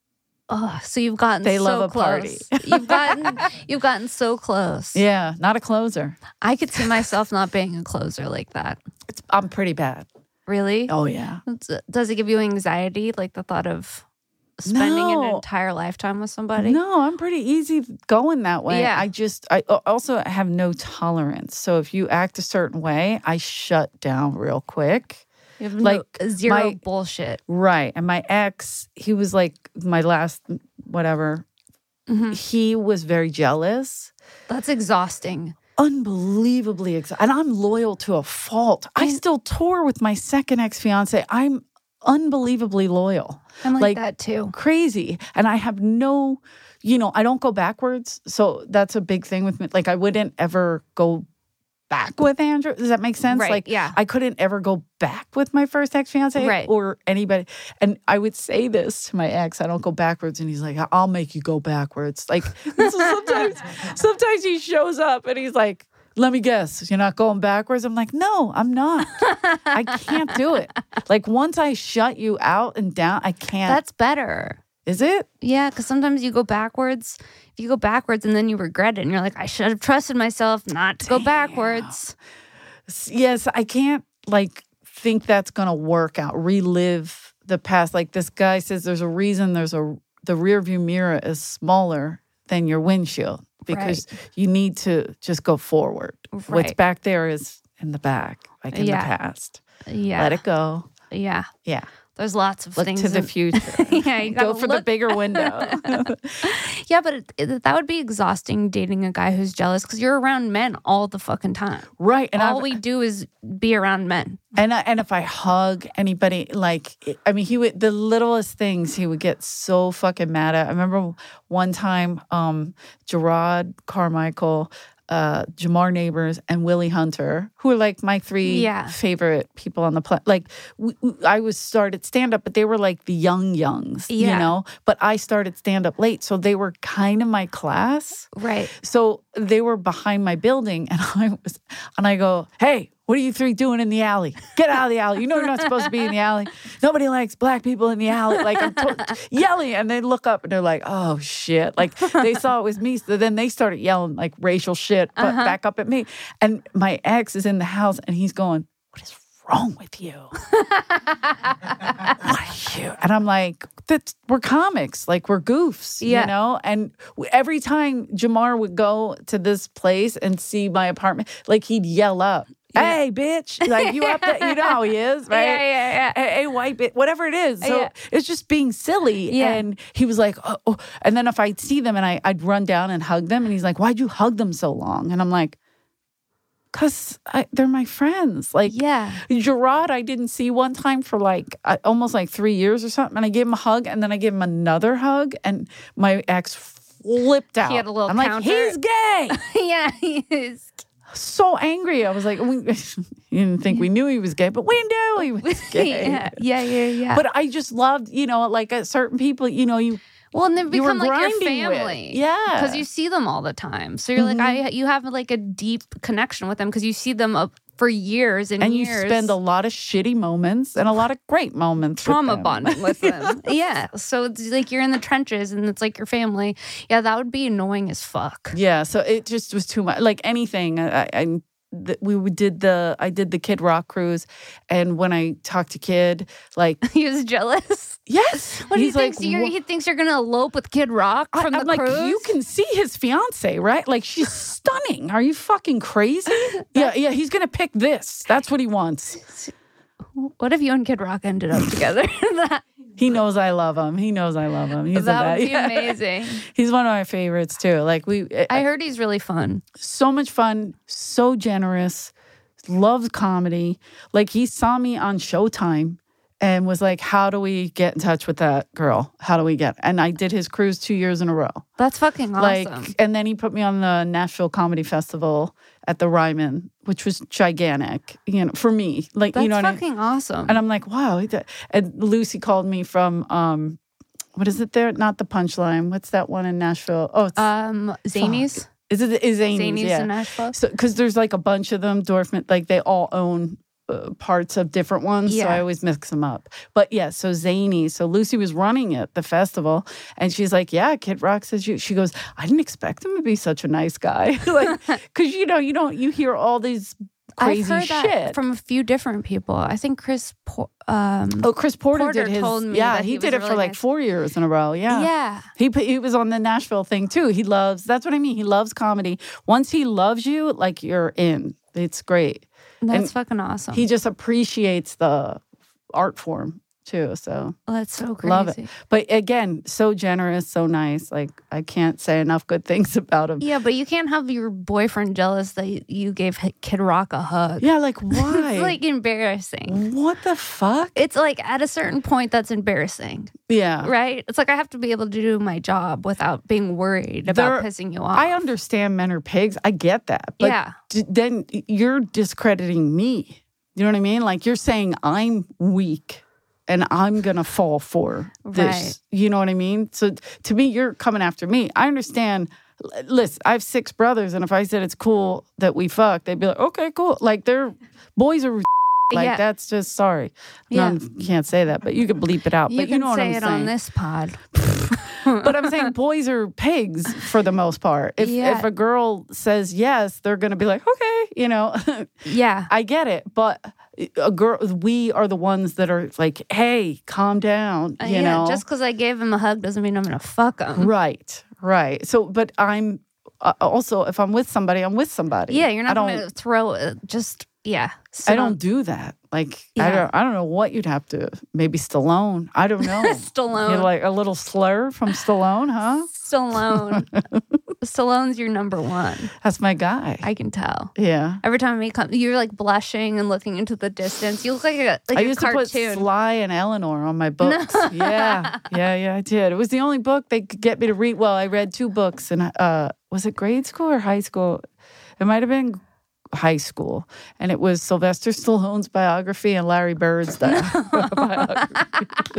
Speaker 1: Oh, so you've gotten
Speaker 3: They
Speaker 1: so
Speaker 3: love a
Speaker 1: close.
Speaker 3: party.
Speaker 1: You've gotten you've gotten so close.
Speaker 3: Yeah, not a closer.
Speaker 1: I could see myself not being a closer like that.
Speaker 3: It's, I'm pretty bad.
Speaker 1: Really?
Speaker 3: Oh yeah.
Speaker 1: Does it give you anxiety, like the thought of spending an
Speaker 3: No.
Speaker 1: entire lifetime with somebody?
Speaker 3: No, I'm pretty easy going that way.
Speaker 1: Yeah.
Speaker 3: I just, I also have no tolerance. So if you act a certain way, I shut down real quick.
Speaker 1: You have
Speaker 3: Like,
Speaker 1: no, zero
Speaker 3: my-
Speaker 1: bullshit.
Speaker 3: Right. And my ex, he was like my last, whatever,
Speaker 1: Mhm.
Speaker 3: he was very jealous.
Speaker 1: That's exhausting.
Speaker 3: Unbelievably excited. And I'm loyal to a fault. I still tour with my second ex fiance. I'm unbelievably loyal.
Speaker 1: I'm like,
Speaker 3: Like,
Speaker 1: that too.
Speaker 3: Crazy. And I have no, you know, I don't go backwards. So that's a big thing with me. Like, I wouldn't ever go back with Andrew. Does that make sense?
Speaker 1: Right,
Speaker 3: Like,
Speaker 1: yeah.
Speaker 3: I couldn't ever go back with my first ex fiance
Speaker 1: Right.
Speaker 3: or anybody. And I would say this to my ex, I don't go backwards. And he's like, I'll make you go backwards. Like, so sometimes, sometimes he shows up and he's like, let me guess, you're not going backwards? I'm like, no, I'm not. I can't do it. Like, once I shut you out and down, I can't.
Speaker 1: That's better.
Speaker 3: Is it?
Speaker 1: Yeah, because sometimes you go backwards. If you go backwards and then you regret it and you're like, I should have trusted myself not to go backwards.
Speaker 3: S- Yes, I can't like think that's gonna work out. Relive the past. Like this guy says, there's a reason there's a the rear view mirror is smaller than your windshield because you need to just go forward. What's
Speaker 1: Right.
Speaker 3: back there is in the back, like in
Speaker 1: Yeah.
Speaker 3: the past.
Speaker 1: Yeah.
Speaker 3: Let it go.
Speaker 1: Yeah.
Speaker 3: Yeah.
Speaker 1: There's lots of
Speaker 3: Look
Speaker 1: things
Speaker 3: to the
Speaker 1: in-
Speaker 3: future.
Speaker 1: Yeah, you
Speaker 3: Go
Speaker 1: gotta
Speaker 3: for the
Speaker 1: look-
Speaker 3: bigger window.
Speaker 1: Yeah, but it, it- that would be exhausting dating a guy who's jealous because you're around men all the fucking time.
Speaker 3: Right. And
Speaker 1: all
Speaker 3: I've-
Speaker 1: we do is be around men.
Speaker 3: And I, and if I hug anybody, like I mean, he would the littlest things he would get so fucking mad at. I remember one time, um, Gerard Carmichael, uh, Jamar Neighbors, and Willie Hunter, who are like my three
Speaker 1: Yeah.
Speaker 3: favorite people on the planet. Like w- w- I was started stand up, but they were like the young youngs,
Speaker 1: Yeah.
Speaker 3: you know. But I started stand up late, so they were kind of my class.
Speaker 1: Right.
Speaker 3: So they were behind my building, and I was, and I go, "Hey, what are you three doing in the alley? Get out of the alley! You know you're not supposed to be in the alley. Nobody likes black people in the alley." Like I'm to- yelling, and they look up and they're like, "Oh shit!" Like they saw it was me, so then they started yelling like racial shit, but
Speaker 1: Uh-huh.
Speaker 3: back up at me. And my ex is in the house, and he's going, "What is wrong with you? What are you?" And I'm like, "That's we're comics, like we're goofs,
Speaker 1: Yeah.
Speaker 3: you know." And w- every time Jamar would go to this place and see my apartment, like he'd yell up, "Hey, bitch!" Like you up there, you know how he is, right?
Speaker 1: Yeah, yeah, yeah.
Speaker 3: Hey, hey, white bitch, whatever it is. So
Speaker 1: Yeah.
Speaker 3: it's just being silly.
Speaker 1: Yeah.
Speaker 3: And he was like, oh, oh. And then if I'd see them and I, I'd run down and hug them, and he's like, "Why'd you hug them so long?" And I'm like, "Cause I, they're my friends." Like,
Speaker 1: Yeah.
Speaker 3: Gerard, I didn't see one time for like uh, almost like three years or something. And I gave him a hug, and then I gave him another hug, and my ex flipped out.
Speaker 1: had a little
Speaker 3: I'm like,
Speaker 1: counter.
Speaker 3: "He's gay."
Speaker 1: Yeah, he is.
Speaker 3: So angry. I was like, we, you didn't think we knew he was gay, but we knew he was gay.
Speaker 1: Yeah, yeah, yeah, yeah.
Speaker 3: But I just loved, you know, like uh, certain people, you know, you
Speaker 1: well, and they
Speaker 3: you were
Speaker 1: become like your
Speaker 3: grinding with.
Speaker 1: family.
Speaker 3: Yeah.
Speaker 1: because you see them all the time. So you're like, I, you have like a deep connection with them because you see them up for years and,
Speaker 3: and you
Speaker 1: years.
Speaker 3: spend a lot of shitty moments and a lot of great moments. with
Speaker 1: trauma
Speaker 3: them.
Speaker 1: bonding with them. Yeah, so it's like you're in the trenches and it's like your family. Yeah, that would be annoying as fuck.
Speaker 3: Yeah, so it just was too much. Like anything, I, I th- we did the I did the Kid Rock cruise, and when I talked to Kid, like
Speaker 1: He was jealous.
Speaker 3: yes,
Speaker 1: What do you
Speaker 3: he's
Speaker 1: think?
Speaker 3: like,
Speaker 1: So you're,
Speaker 3: "Wha-"
Speaker 1: he thinks you're gonna elope with Kid Rock
Speaker 3: I-
Speaker 1: from
Speaker 3: I'm
Speaker 1: the
Speaker 3: like,
Speaker 1: cruise?
Speaker 3: you can see his fiance, right? Like she's stunning. Are you fucking crazy? Yeah, yeah. He's gonna pick this. That's what he wants.
Speaker 1: What if you and Kid Rock ended up together? that
Speaker 3: He knows I love him. He knows I love him. He's a
Speaker 1: that would
Speaker 3: bad-
Speaker 1: be
Speaker 3: yeah.
Speaker 1: amazing.
Speaker 3: He's one of my favorites too. Like we,
Speaker 1: I heard he's really fun.
Speaker 3: so much fun, so generous, loves comedy. Like he saw me on Showtime and was like, "How do we get in touch with that girl? How do we get?" And I did his cruise two years in a row.
Speaker 1: That's fucking awesome.
Speaker 3: Like, and then he put me on the Nashville Comedy Festival at the Ryman, which was gigantic, you know, for me. Like,
Speaker 1: That's
Speaker 3: you know what I mean?
Speaker 1: fucking awesome.
Speaker 3: And I'm like, wow. he did- And Lucy called me from, um, what is it there? Not the Punchline. What's that one in Nashville? Oh, it's,
Speaker 1: um, Zanies,
Speaker 3: is it is Zanies?
Speaker 1: Zanies
Speaker 3: yeah.
Speaker 1: in Nashville.
Speaker 3: So, because there's like a bunch of them, Dorfman, like they all own uh, parts of different ones, so
Speaker 1: Yeah.
Speaker 3: I always mix them up. But yeah, so zany. So Lucy was running it, the festival, and she's like, "Yeah, Kid Rock says you." She goes, "I didn't expect him to be such a nice guy, like, because you know, you don't, you hear all these crazy
Speaker 1: I've heard
Speaker 3: shit
Speaker 1: that from a few different people. I think Chris. Po- um,
Speaker 3: Oh, Chris Porter,
Speaker 1: Porter
Speaker 3: did his.
Speaker 1: told me
Speaker 3: yeah,
Speaker 1: that
Speaker 3: he,
Speaker 1: he
Speaker 3: did
Speaker 1: was
Speaker 3: it
Speaker 1: a
Speaker 3: for
Speaker 1: really
Speaker 3: like
Speaker 1: nice-
Speaker 3: four years in a row. Yeah,
Speaker 1: yeah.
Speaker 3: He put- he was on the Nashville thing too. He loves. That's what I mean. He loves comedy. Once he loves you, like you're in. It's great.
Speaker 1: That's
Speaker 3: And
Speaker 1: fucking awesome.
Speaker 3: He just appreciates the art form too. So
Speaker 1: Oh, that's so crazy.
Speaker 3: love it. But again, so generous, so nice. Like I can't say enough good things about him.
Speaker 1: Yeah, but you can't have your boyfriend jealous that you- you gave Kid Rock a hug.
Speaker 3: Yeah, like why?
Speaker 1: It's like embarrassing.
Speaker 3: what the fuck?
Speaker 1: It's like at a certain point that's embarrassing,
Speaker 3: Yeah.
Speaker 1: right? It's like I have to be able to do my job without being worried about
Speaker 3: There-
Speaker 1: pissing you off.
Speaker 3: I understand men are pigs. I get that. But
Speaker 1: Yeah.
Speaker 3: d- then you're discrediting me. You know what I mean? Like you're saying I'm weak and I'm going to fall for this.
Speaker 1: Right.
Speaker 3: You know what I mean? So to me, you're coming after me. I understand. L- Listen, I have six brothers. And if I said it's cool that we fuck, they'd be like, okay, cool. Like they're boys are like,
Speaker 1: Yeah.
Speaker 3: that's just sorry.
Speaker 1: Yeah.
Speaker 3: No, you can't say that, but you can bleep it out.
Speaker 1: You
Speaker 3: but
Speaker 1: can
Speaker 3: you know what
Speaker 1: say
Speaker 3: I'm
Speaker 1: it
Speaker 3: saying.
Speaker 1: on this pod.
Speaker 3: But I'm saying boys are pigs for the most part. If
Speaker 1: Yeah.
Speaker 3: if a girl says yes, they're going to be like, okay, you know.
Speaker 1: Yeah.
Speaker 3: I get it, but a girl, we are the ones that are like, hey, calm down,
Speaker 1: Uh,
Speaker 3: you
Speaker 1: yeah,
Speaker 3: know.
Speaker 1: just because I gave him a hug doesn't mean I'm gonna fuck him.
Speaker 3: right, right. So, but I'm uh, also if I'm with somebody, I'm with somebody.
Speaker 1: Yeah, you're
Speaker 3: I
Speaker 1: not
Speaker 3: don't.
Speaker 1: gonna throw it. Just yeah.
Speaker 3: I
Speaker 1: sit
Speaker 3: don't
Speaker 1: on-
Speaker 3: do that. Like
Speaker 1: Yeah.
Speaker 3: I don't. I don't know what you'd have to. Maybe Stallone. I don't know.
Speaker 1: Stallone.
Speaker 3: You're like a little slur from Stallone, huh?
Speaker 1: Stallone. Stallone's your number one.
Speaker 3: That's my guy.
Speaker 1: I can tell.
Speaker 3: yeah.
Speaker 1: Every time he comes, you're like blushing and looking into the distance. You look like a like
Speaker 3: I
Speaker 1: a
Speaker 3: used
Speaker 1: cartoon.
Speaker 3: to put Sly and Eleanor on my books. Yeah, yeah, yeah, I did. It was the only book they could get me to read. Well, I read two books, and uh, was it grade school or high school? It might have been high school, and it was Sylvester Stallone's biography and Larry Bird's di- biography.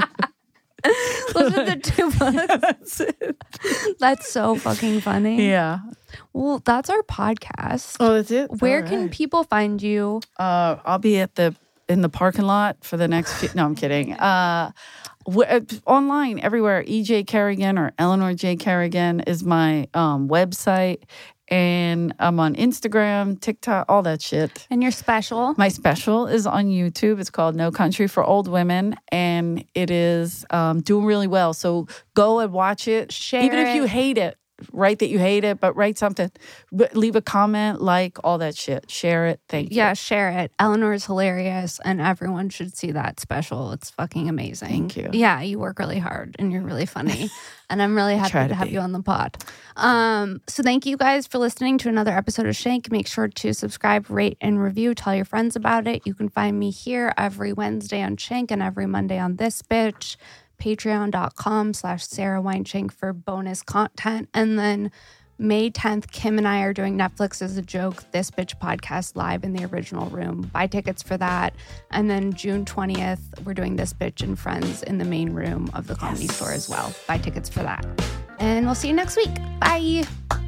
Speaker 1: Those are the two books.
Speaker 3: That's it.
Speaker 1: That's so fucking funny.
Speaker 3: Yeah.
Speaker 1: Well, that's our podcast.
Speaker 3: Oh, that's it.
Speaker 1: Where
Speaker 3: All
Speaker 1: can
Speaker 3: right.
Speaker 1: people find you?
Speaker 3: Uh, I'll be at the in the parking lot for the next few. No, I'm kidding. Uh, w- uh, online everywhere. E J Kerrigan or Eleanor J Kerrigan is my um, website, and I'm on Instagram, TikTok, all that shit.
Speaker 1: And your special?
Speaker 3: My special is on YouTube. It's called No Country for Old Women, and it is um, doing really well. So go and watch it.
Speaker 1: Share
Speaker 3: Even if
Speaker 1: it.
Speaker 3: you hate it, write that you hate it, but write something. But leave a comment, like all that shit. Share it. Thank you.
Speaker 1: Yeah, share it. Eleanor's hilarious, and everyone should see that special. It's fucking amazing.
Speaker 3: Thank you.
Speaker 1: Yeah, you work really hard, and you're really funny, and I'm really happy
Speaker 3: try
Speaker 1: to,
Speaker 3: to
Speaker 1: have
Speaker 3: be.
Speaker 1: you on the pod. Um, so thank you guys for listening to another episode of Shank. Make sure to subscribe, rate, and review. Tell your friends about it. You can find me here every Wednesday on Shank and every Monday on This Bitch. Patreon.com slash Sarah Weinshank for bonus content. And then May tenth, Kim and I are doing Netflix as a Joke, This Bitch podcast live in the original room. Buy tickets for that. And then June twentieth, we're doing This Bitch and Friends in the main room of the Comedy Store as well. Buy tickets for that. And we'll see you next week. Bye.